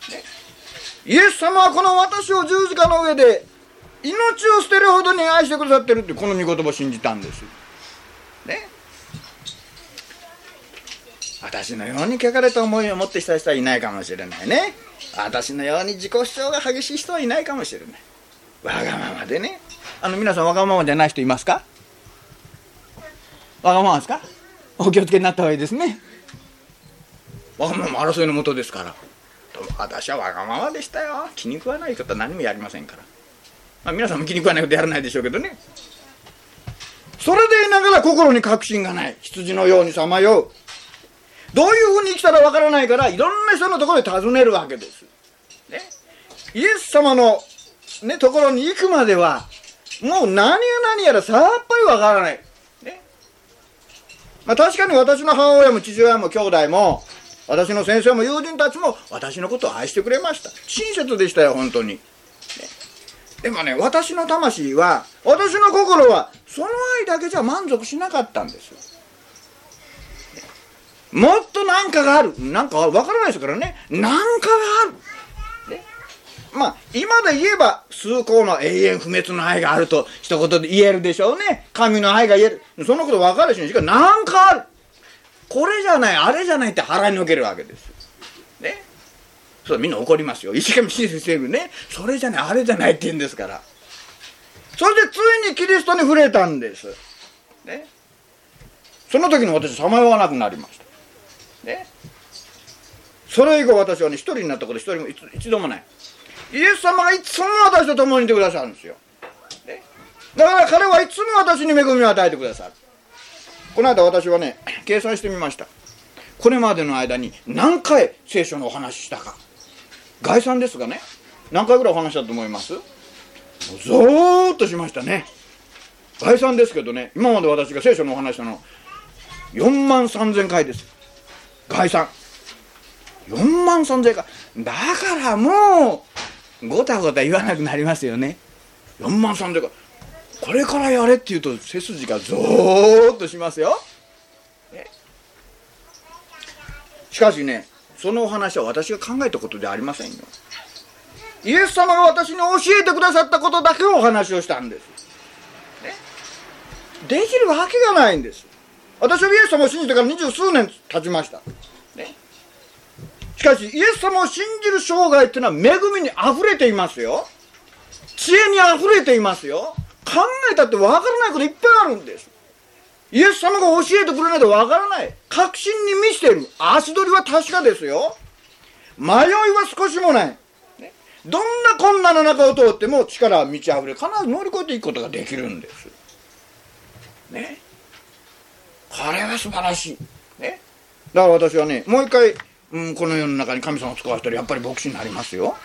ね、イエス様はこの私を十字架の上で命を捨てるほどに愛してくださってるって、この御言葉を信じたんです、ね、私のように汚れた思いを持ってした人はいないかもしれないね。私のように自己主張が激しい人はいないかもしれない。わがままでね、あの皆さんわがままじゃない人いますか？わがままですか？お気をつけになった方がいいですね。わがまま争いのもとですから。私はわがままでしたよ。気に食わないことは何もやりませんから、まあ、皆さんも気に食わないことやらないでしょうけどね。それでいながら心に確信がない、羊のようにさまよう。どういうふうに生きたらわからないから、いろんな人のところで尋ねるわけです、ね、イエス様の、ね、ところに行くまではもう何が何やらさっぱりわからない、ね、まあ、確かに私の母親も父親も兄弟も私の先生も友人たちも私のことを愛してくれました。親切でしたよ、本当に、ね、でもね、私の魂は、私の心はその愛だけじゃ満足しなかったんですよ。もっと何かがある、なんかわからないですからね、何かがある、ね、まあ今で言えば崇高の永遠不滅の愛があると一言で言えるでしょうね。神の愛が言える、そのこと分かるしにしか何かある、これじゃないあれじゃないって腹にのけるわけです、ね、そうみんな怒りますよ、一生懸命親切してるね、それじゃないあれじゃないって言うんですから。それでついにキリストに触れたんです、ね、その時に私さまよわなくなりました、ね、それ以後私はね、一人になったこと一人も一度もない。イエス様がいつも私と共にいてくださるんですよ、ね、だから彼はいつも私に恵みを与えてくださる。この間私はね、計算してみました。これまでの間に何回聖書のお話ししたか、概算ですがね、何回ぐらいお話したと思います？ゾーッとしましたね。概算ですけどね、今まで私が聖書のお話したのよんまんさんぜんかいです。概算よんまんさんぜんかいだからもうごたごた言わなくなりますよね。よんまんさんぜんかい、これからやれって言うと背筋がゾーッとしますよ、ね、しかしね、そのお話は私が考えたことではありませんよ。イエス様が私に教えてくださったことだけをお話をしたんです、ね、できるわけがないんです。 私はイエス様を信じてから二十数年経ちました、ね、しかしイエス様を信じる生涯っていうのは恵みにあふれていますよ。知恵にあふれていますよ。考えたってわからないこといっぱいあるんです。イエス様が教えてくれないとわからない。確信に満ちている。足取りは確かですよ。迷いは少しもない、ね、どんな困難の中を通っても力は満ちあふれ、必ず乗り越えていくことができるんですね。これは素晴らしい、ね、だから私はね、もう一回、うん、この世の中に神様を使わせたらやっぱり牧師になりますよ、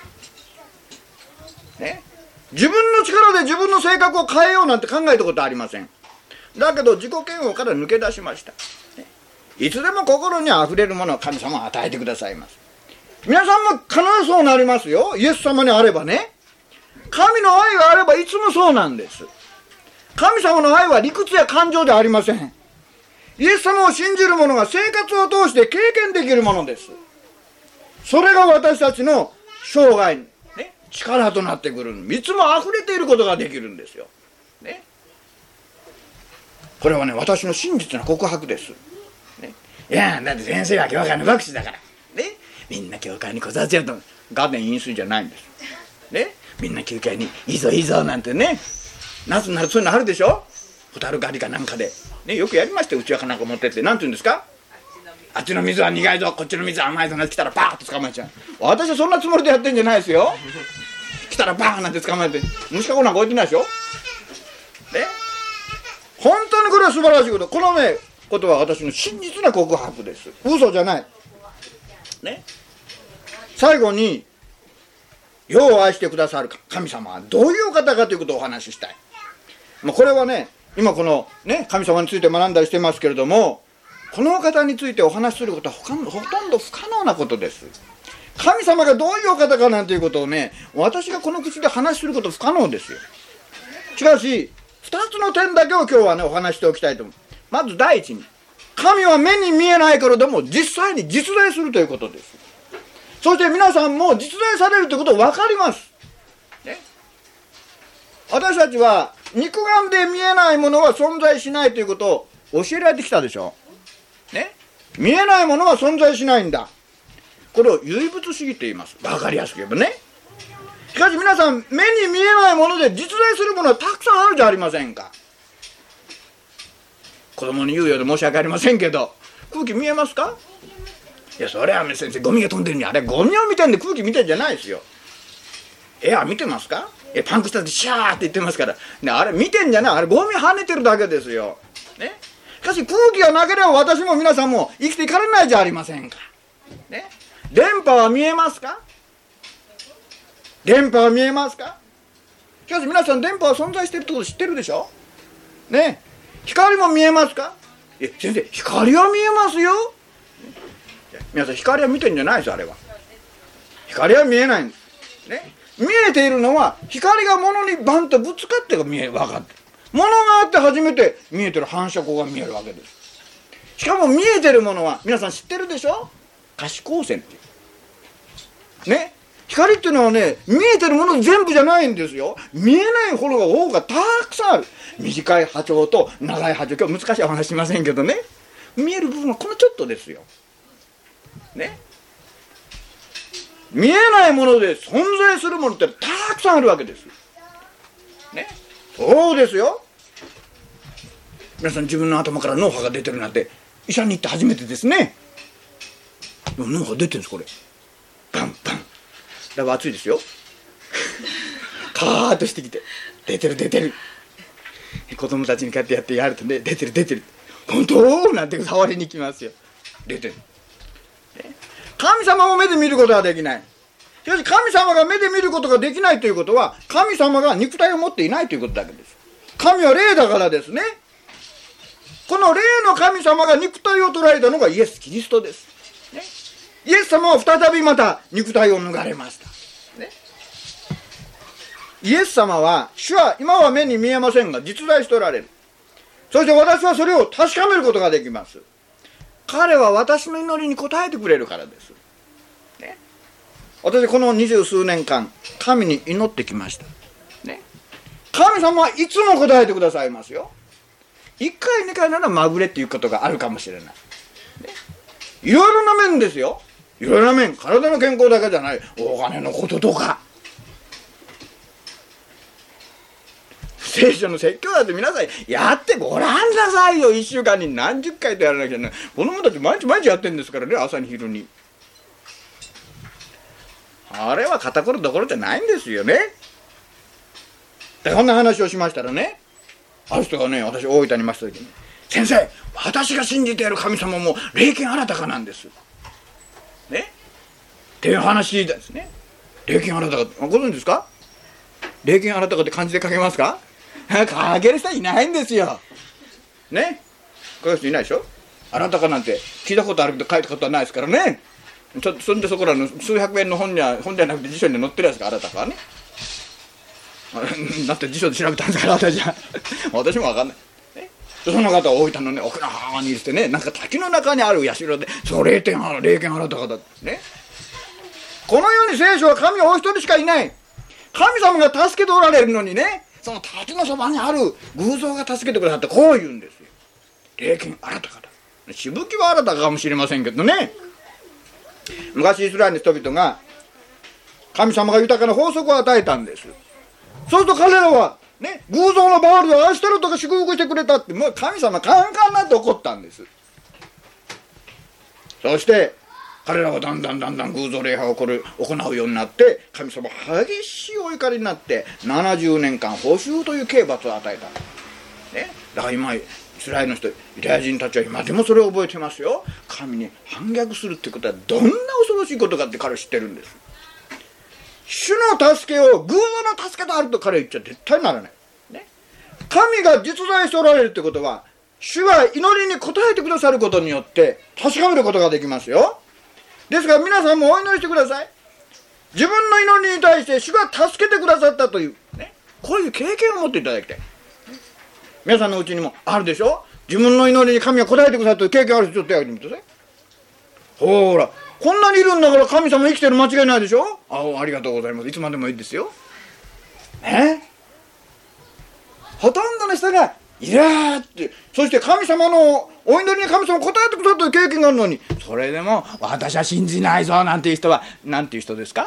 ね、自分の力で自分の性格を変えようなんて考えたことありません。だけど自己嫌悪から抜け出しました、ね、いつでも心にあふれるものを神様は与えてくださいます。皆さんも必ずそうなりますよ。イエス様にあればね、神の愛があればいつもそうなんです。神様の愛は理屈や感情ではありません。イエス様を信じる者が生活を通して経験できるものです。それが私たちの生涯、ね、力となってくる。いつも溢れていることができるんですよ、ね、これはね、私の真実な告白です、ね、いやだって先生は教会の牧師だから、ね、みんな教会に来させようと、ガーデン飲水じゃないんです、ね、みんな教会にいいぞいいぞなんてね、夏になるそういうのあるでしょ。蛍狩りかなんかで、ね、よくやりましたよ。うちわかなんか持ってって、なんて言うんですか、あっちの水は苦いぞ、こっちの水は甘いぞなんて来たらパーッと捕まえちゃう。私はそんなつもりでやってんじゃないですよ。来たらバーンなんて捕まえて、虫かごなんか置いてないでしょ、ね、本当にこれは素晴らしいこと。このねことは私の真実な告白です。嘘じゃない、ね、最後に世を愛してくださる神様はどういうお方かということをお話ししたい。まあ、これはね、今この、ね、神様について学んだりしてますけれども、このお方についてお話しすることはほとんど不可能なことです。神様がどういうお方かなんていうことをね、私がこの口で話すること不可能ですよ。しかしふたつの点だけを今日はねお話しておきたいと思う。まず第一に、神は目に見えないけれども実際に実在するということです。そして皆さんも実在されるということ分かります、ね、私たちは肉眼で見えないものは存在しないということを教えられてきたでしょ、ね、見えないものは存在しないんだ。これを唯物主義と言います。分かりやすく言えばね。しかし皆さん、目に見えないもので実在するものはたくさんあるじゃありませんか。子供に言うようで申し訳ありませんけど、空気見えますか。いやそれは先生ゴミが飛んでるに、あれゴミを見てんで空気見てんじゃないですよ。エア見てますか。えパンクしたってシャーって言ってますから、ね、あれ見てんじゃない、あれゴミ跳ねてるだけですよ、ね、しかし空気がなければ私も皆さんも生きていかれないじゃありませんか、ね、電波は見えますか。電波は見えますか。しかし皆さん電波は存在しているってこと知ってるでしょ、ね、光も見えますか。え先生光は見えますよ。皆さん光は見てるんじゃないですよ。あれは光は見えないんです、ね、見えているのは光が物にバンとぶつかってが見え分かってる。物があって初めて見えてる反射光が見えるわけです。しかも見えてるものは皆さん知ってるでしょ。可視光線っていうね、光っていうのはね、見えてるもの全部じゃないんですよ。見えない方が方がたくさんある。短い波長と長い波長、今日難しいお話しませんけどね、見える部分はこのちょっとですよ、ね、見えないもので存在するものってたくさんあるわけです、ね、そうですよ。皆さん自分の頭から脳波が出てるなんて医者に行って初めてですね。でも脳波出てるんですこれ。パンパンだから熱いですよカーッとしてきて出てる出てる。子供たちにこうやってやってやるとね、出てる出てる本当なんて触りに来ますよ。出てる、ね、神様を目で見ることはできない。しかし神様が目で見ることができないということは神様が肉体を持っていないということだけです。神は霊だからですね。この霊の神様が肉体を捉えたのがイエス・キリストです、ね、イエス様は再びまた肉体を脱がれました、ね、イエス様は主は今は目に見えませんが実在しておられる。そして私はそれを確かめることができます。彼は私の祈りに応えてくれるからです、ね、私この二十数年間神に祈ってきました、ね、神様はいつも応えてくださいますよ。 いっかいにかいならまぐれっていうことがあるかもしれない、ね、いろいろな面ですよ。いろいろな面、体の健康だけじゃない、お金のこととか、聖書の説教だって皆さんやってごらんなさいよ。いっしゅうかんに何十回とやらなきゃいけない。子供たち毎日毎日やってるんですからね、朝に昼に。あれは肩こるどころじゃないんですよね。でこんな話をしましたらね、ある人がね、私大分にいました時に、先生、私が信じている神様も霊験新たかなんですねっていう話ですね。霊験新たかってご存知ですか？霊験新たかって漢字で書けますか？書ける人はいないんですよね。こういう人いないでしょ。新たかなんて聞いたことあるけど書いたことはないですからね。ちょっとそんでそこらの数百円の本には本じゃなくて辞書に載ってるやつが新たかはねだって辞書で調べたんですから私は私も分かんない、ね、その方は大分のね奥の方にいてね、なんか滝の中にある社でその霊験霊験新たかだってね。この世に聖書は神はお一人しかいない。神様が助けておられるのにね、その滝のそばにある偶像が助けてくださってこう言うんですよ。霊験新たかだ。しぶきは新たかもしれませんけどね。昔イスラエルの人々が神様が豊かな法則を与えたんです。そうすると彼らはね、偶像のバールを愛してるとか祝福してくれたって、もう神様カンカンになって怒ったんです。そして彼らはだんだんだんだん偶像礼拝を行うようになって、神様激しいお怒りになってななじゅうねんかん報酬という刑罰を与えた、ね、だから今イスラエルの人、ユダヤ人たちは今でもそれを覚えてますよ。神に反逆するってことはどんな恐ろしいことかって彼は知ってるんです。主の助けを偶像の助けとあると彼は言っちゃ絶対ならない、ね、神が実在しておられるってことは、主が祈りに応えてくださることによって確かめることができますよ。ですから皆さんもお祈りしてください。自分の祈りに対して主が助けてくださったという、ね、こういう経験を持っていただきたい。皆さんのうちにもあるでしょ。自分の祈りに神が応えてくださったという経験ある人、ちょっと手を挙げてみてください。ほら、こんなにいるんだから神様生きてる間違いないでしょ。ああ、ありがとうございます。いつまでもいいですよ。ね、ほとんどの人がいやーって、そして神様のお祈りに神様が応えてくださった経験があるのに、それでも私は信じないぞなんていう人はなんていう人ですか？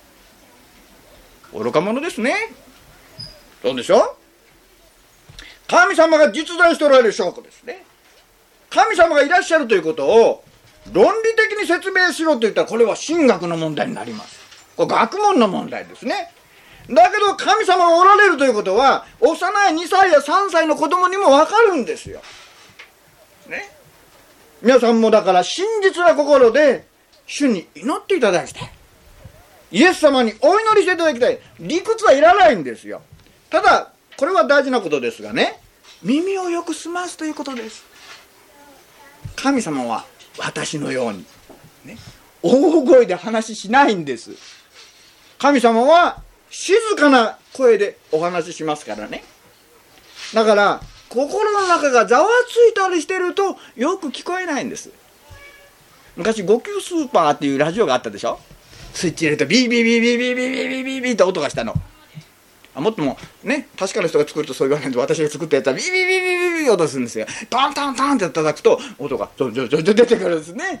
愚か者ですね。そうでしょ。神様が実在しておられる証拠ですね。神様がいらっしゃるということを論理的に説明しろと言ったら、これは神学の問題になります。これ学問の問題ですね。だけど神様がおられるということは、幼いにさいやさんさいの子供にも分かるんですよ、ね、皆さんもだから真実な心で主に祈っていただきたい。イエス様にお祈りしていただきたい。理屈はいらないんですよ。ただこれは大事なことですがね、耳をよく澄ますということです。神様は私のように、ね、大声で話しないんです。神様は静かな声でお話ししますからね。だから心の中がざわついたりしてるとよく聞こえないんです。昔ごきゅうスーパーっていうラジオがあったでしょ。スイッチ入れるとビービービービービービービービービービーって音がしたの。あ、もっともね、確かな人が作るとそう言わないんで、私が作ったやつはビービービービービービー音するんですよ。タンタンタンって叩くと音がちょちょちょちょ出てくるんですね。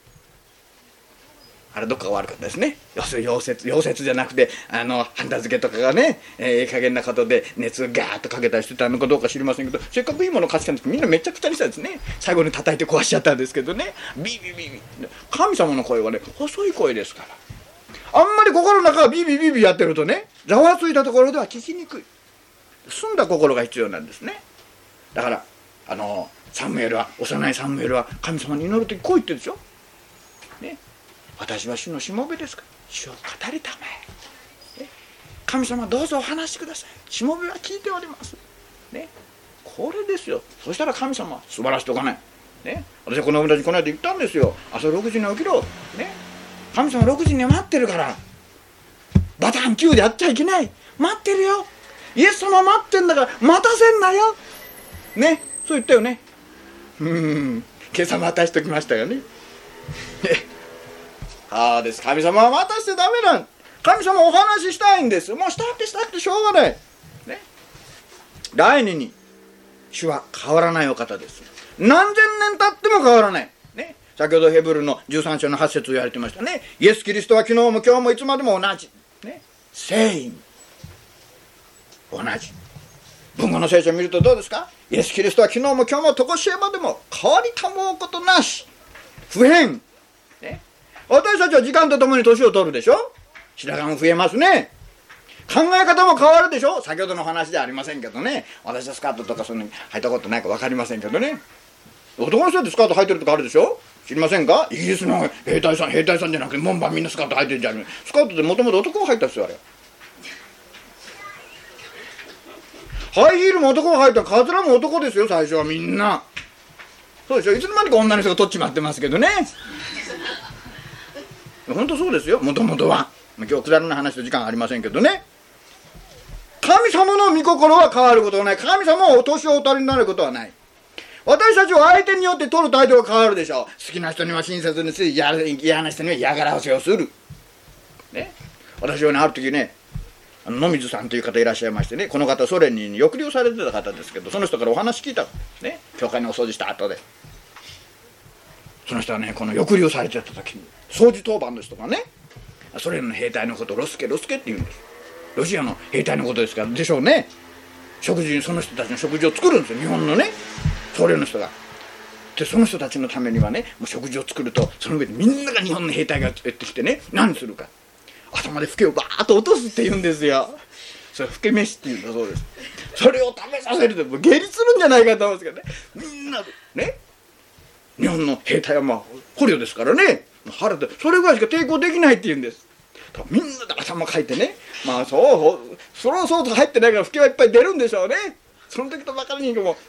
あれどっかが悪かったですね。要するに溶接、溶接じゃなくてあのハンダ付けとかがね、ええ加減なことで熱ガーッとかけたりしてたのかどうか知りませんけど、せっかくいいものを貸したんですけどみんなめちゃくちゃにしたんですね。最後に叩いて壊しちゃったんですけどね。ビービービービー。神様の声はね、細い声ですから、あんまり心の中がビービービービーやってるとね、ざわついたところでは聞きにくい。澄んだ心が必要なんですね。だからあのサムエルは、幼いサムエルは神様に祈るときこう言ってるでしょ、ね、私は主のしもべですから主を語りたまえ、ね、神様どうぞお話しください、しもべは聞いております、ね、これですよ。そしたら神様は素晴らしいとかね、ね、私はこの村にこの間言ったんですよ。朝ろくじに起きろ、ね、神様ろくじには待ってるから、バタンキューでやっちゃいけない、待ってるよ、イエス様待ってんだから待たせんなよ、ね、そう言ったよね。うーん、今朝待たしときましたよね。ああです。神様は待たせてダメなん。神様お話ししたいんです。もうしたってしたってしょうがない、ね、第二に主は変わらないお方です。何千年経っても変わらない、ね、先ほどヘブルのじゅうさん章のはち節を言われてましたね。イエス・キリストは昨日も今日もいつまでも同じ、ね、セイム同じ。文語の聖書を見るとどうですか。イエス・キリストは昨日も今日も常しえまでも変わりたもうことなし、不変、ね、私たちは時間とともに年を取るでしょ。白髪も増えますね。考え方も変わるでしょ。先ほどの話じゃありませんけどね、私はスカートとかそういうの履いたことないか分かりませんけどね、男の人ってスカート履いてるとかあるでしょ。知りませんか。イギリスの兵隊さん兵隊さんじゃなくて門番みんなスカート履いてるじゃん。スカートってもともと男が履いたんですよあれ。ハイヒールも男が履いた、カツラも男ですよ最初はみんな。そうでしょ。いつの間にか女の人が取っちまってますけどね。本当そうですよ、もともとは。今日くだらない話と時間ありませんけどね。神様の御心は変わることはない。神様はお年をお取りになることはない。私たちは相手によって取る態度が変わるでしょう。好きな人には親切にし、嫌な人には嫌がらせをする、ね、私はねある時ね、あの野水さんという方いらっしゃいましてね、この方ソ連に抑留されてた方ですけど、その人からお話聞いた、ね、教会のお掃除した後で、その人はねこの抑留されてた時に掃除当番の人がね、ソ連の兵隊のことをロスケロスケって言うんです。ロシアの兵隊のことですからでしょうね。食事にその人たちの食事を作るんですよ、日本のねソ連の人が。でその人たちのためにはね、もう食事を作るとその上でみんなが日本の兵隊がやってきてね、何するか、頭でフケをバーッと落とすって言うんですよ。それフケ飯っていうんだそうです。それを食べさせるともう下痢するんじゃないかと思うんですけどね、みんなね、日本の兵隊はまあ捕虜ですからね、腹でそれぐらいしか抵抗できないって言うんです。みんなで頭かいてね、まあそうそろそろと入ってないからフケはいっぱい出るんでしょうね。その時とばかりにも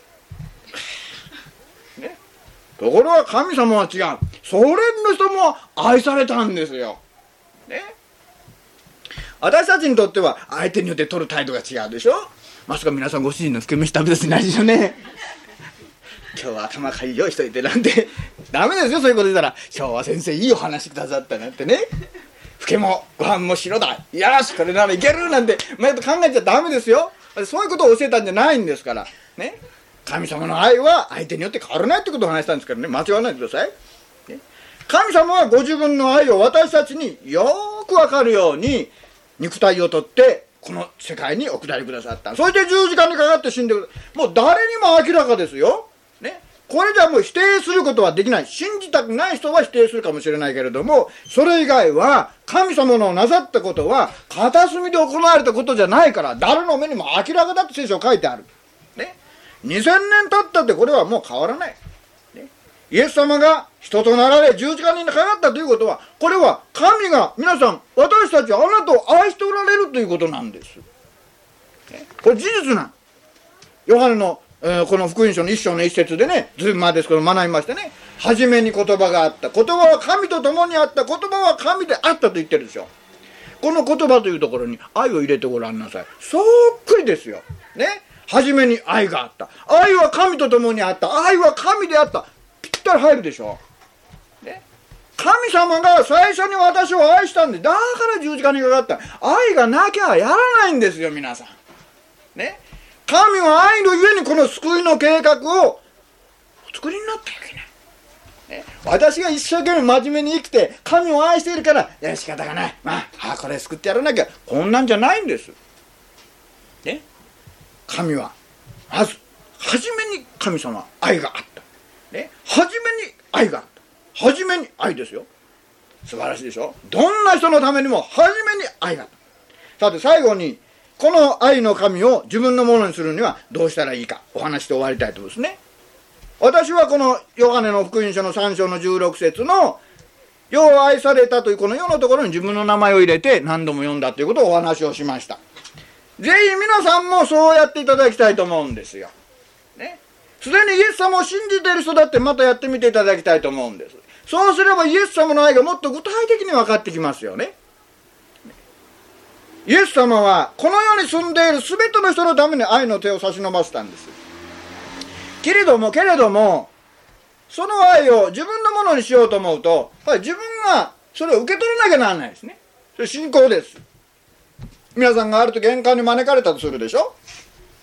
ね、ところが神様は違う。ソ連の人も愛されたんですよ、ね、私たちにとっては相手によって取る態度が違うでしょ。まさか皆さんご主人のふけ飯食べさせないでしょうね。今日は頭かい用意しといてなんてダメですよ。そういうこと言ったら昭和先生いいお話くださったなんてね、ふけもご飯も白だ、よしこれならいけるなんて前と考えちゃダメですよ。そういうことを教えたんじゃないんですからね。神様の愛は相手によって変わらないってことを話したんですからね、間違わないでください、ね、神様はご自分の愛を私たちによーく分かるように肉体をとってこの世界にお下りくださった。そして十字架にかかって死んでくる。もう誰にも明らかですよ、ね、これじゃもう否定することはできない。信じたくない人は否定するかもしれないけれども、それ以外は神様のなさったことは片隅で行われたことじゃないから、誰の目にも明らかだって聖書書いてある、ね、にせんねん経ったってこれはもう変わらない、ね、イエス様が人となられ十字架にかかったということは、これは神が皆さん私たちあなたを愛しておられるということなんです、ね、これ事実なん。ヨハネのえー、この福音書の一章の一節でね、ずいぶん前ですけど学びましてね、初めに言葉があった、言葉は神と共にあった、言葉は神であったと言ってるでしょ。この言葉というところに愛を入れてごらんなさい。そっくりですよ、ね、初めに愛があった、愛は神と共にあった、愛は神であった、ぴったり入るでしょ、ね、神様が最初に私を愛したんで、だから十字架にかかった。愛がなきゃやらないんですよ皆さん、ね、神は愛のゆえにこの救いの計画をお作りになったわけない、ね、私が一生懸命真面目に生きて神を愛しているからいや仕方がない、まあ、あこれ救ってやらなきゃ、こんなんじゃないんです、ね、神はまず初めに神様は愛があった、ね、初めに愛があった、初めに愛ですよ。素晴らしいでしょ。どんな人のためにも初めに愛があった。さて最後にこの愛の神を自分のものにするにはどうしたらいいかお話して終わりたいと思いますね。私はこのヨハネの福音書のさん章のじゅうろく節の世を愛されたというこの世のところに自分の名前を入れて何度も読んだということをお話をしました。ぜひ皆さんもそうやっていただきたいと思うんですよ、ね、すでにイエス様を信じている人だってまたやってみていただきたいと思うんです。そうすればイエス様の愛がもっと具体的に分かってきますよね。イエス様はこの世に住んでいる全ての人のために愛の手を差し伸ばしたんです。けれどもけれどもその愛を自分のものにしようと思うとやっぱり自分がそれを受け取らなきゃならないですね。それ信仰です。皆さんがある時宴会に招かれたとするでしょ。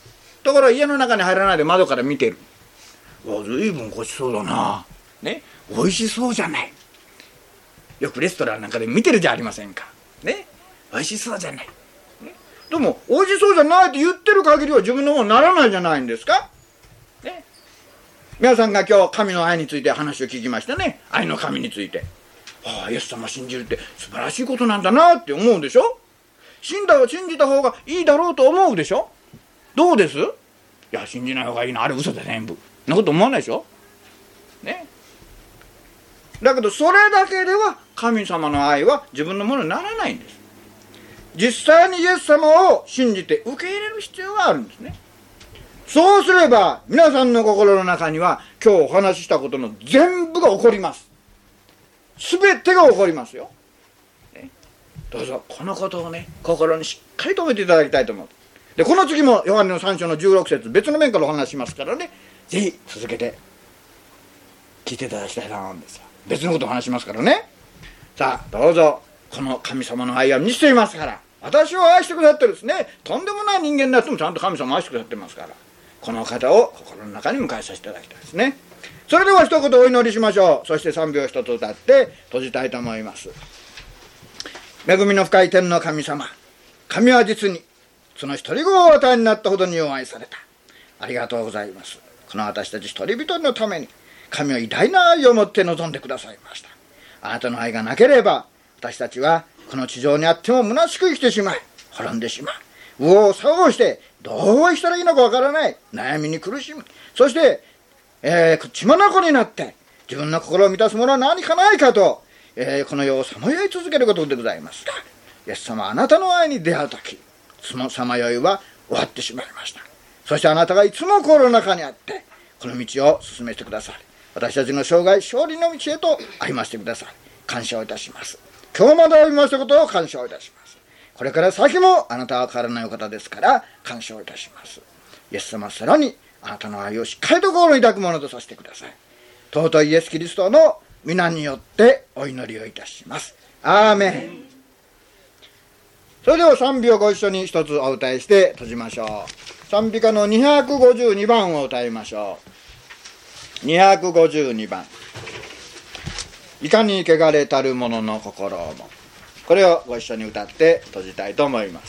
ところ家の中に入らないで窓から見てる。わ、ずいぶんごちそうだな、ね、おいしそうじゃない。よくレストランなんかで見てるじゃありませんか、ね、おいしそうじゃない、ね、でもおいしそうじゃないって言ってる限りは自分のものにならないじゃないんですか、ね、皆さんが今日神の愛について話を聞きましたね。愛の神について、ああイエス様を信じるって素晴らしいことなんだなって思うでしょ。信頼を信じた方がいいだろうと思うでしょ。どうです？いや信じない方がいいな、あれ嘘だ全部、そんなこと思わないでしょ、ね、だけどそれだけでは神様の愛は自分のものにならないんです。実際にイエス様を信じて受け入れる必要があるんですね。そうすれば皆さんの心の中には今日お話ししたことの全部が起こります。全てが起こりますよ、ね、どうぞこのことをね心にしっかり留めていただきたいと思う。でこの次もヨハネのさん章のじゅうろく節別の面からお話しますからね、ぜひ続けて聞いていただきたいと思うんですよ。別のことを話しますからね。さあどうぞ、この神様の愛は満ちていますから、私を愛してくださってるんですね。とんでもない人間になってもちゃんと神様を愛してくださってますから、この方を心の中に迎えさせていただきたいですね。それでは一言お祈りしましょう。そしてさんびょう一つ歌って閉じたいと思います。恵みの深い天の神様、神は実にその一人子をお与えになったほどにお愛された。ありがとうございます。この私たち一人一人のために神は偉大な愛を持って望んでくださいました。あなたの愛がなければ私たちはこの地上にあっても虚しく生きてしまい、滅んでしまう、右往左往してどうしたらいいのかわからない悩みに苦しむ、そして、えー、血眼になって自分の心を満たすものは何かないかと、えー、この世をさまよい続けることでございますが、イエス様あなたの愛に出会うとき、そのさまよいは終わってしまいました。そしてあなたがいつも心の中にあってこの道を進めてくださり、私たちの生涯勝利の道へと歩ませてくださり感謝をいたします。今日まで歩みましたことを感謝をいたします。これから先もあなたは変わらないお方ですから感謝をいたします。イエス様、さらにあなたの愛をしっかりと心に抱くものとさせてください。尊いイエスキリストの皆によってお祈りをいたします。アーメン。それでは賛美をご一緒に一つお歌いして閉じましょう。賛美歌のにひゃくごじゅうにばんを歌いましょう。にひゃくごじゅうにばん、いかに汚れたる者の心も。これをご一緒に歌って閉じたいと思います。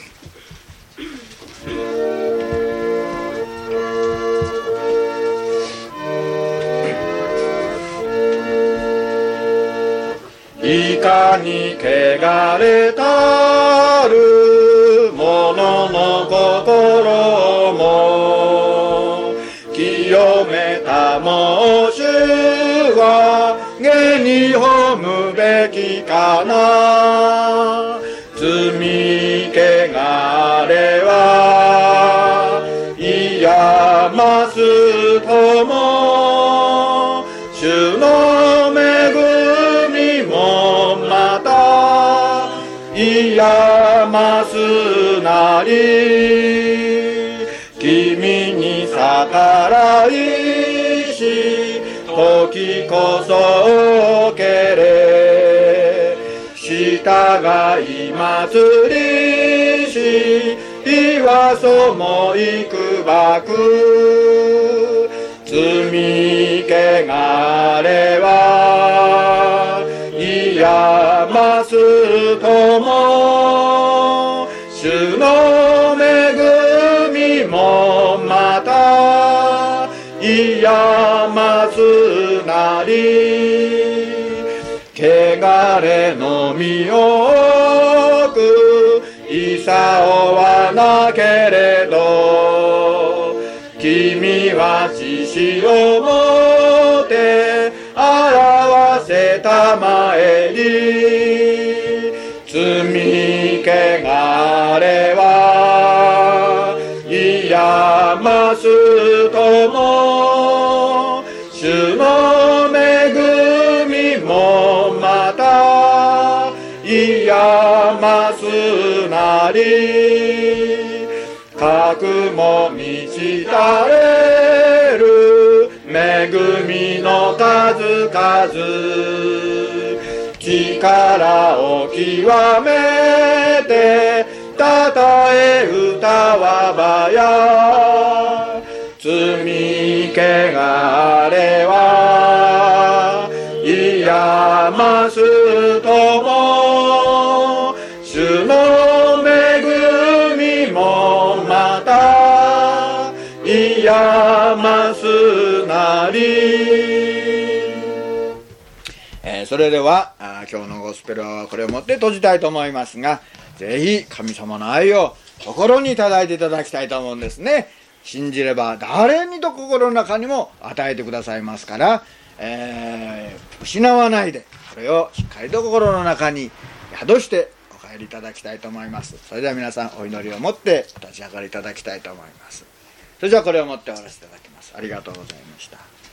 いかに汚れたる者の心も、清めたも主は義に褒むべきかな。罪汚れは癒ますとも、主の恵みもまた癒ますなり。君に逆らいし時こそけれ、従い祭りし言わそもいくばく。罪汚れは癒ますとも、主の恵みもまた癒ますなり。汚れの身を置くいさおはなけれど、君は知識をもって表せたまえり。罪汚れは癒ますとも、主の恵みもまた癒ますなり。かくも満ちたれる恵みの数々、力を極めてたたえ歌わばや。 けがれは癒ますとも、主の恵みもまた癒ますなり。えー、それではあ今日のゴスペルはこれをもって閉じたいと思いますが、ぜひ神様の愛を心にいただいていただきたいと思うんですね。信じれば誰にと心の中にも与えてくださいますから、えー、失わないでこれをしっかりと心の中に宿してお帰りいただきたいと思います。それでは皆さんお祈りを持ってお立ち上がりいただきたいと思います。それじゃあこれを持って終わらせていただきます。ありがとうございました。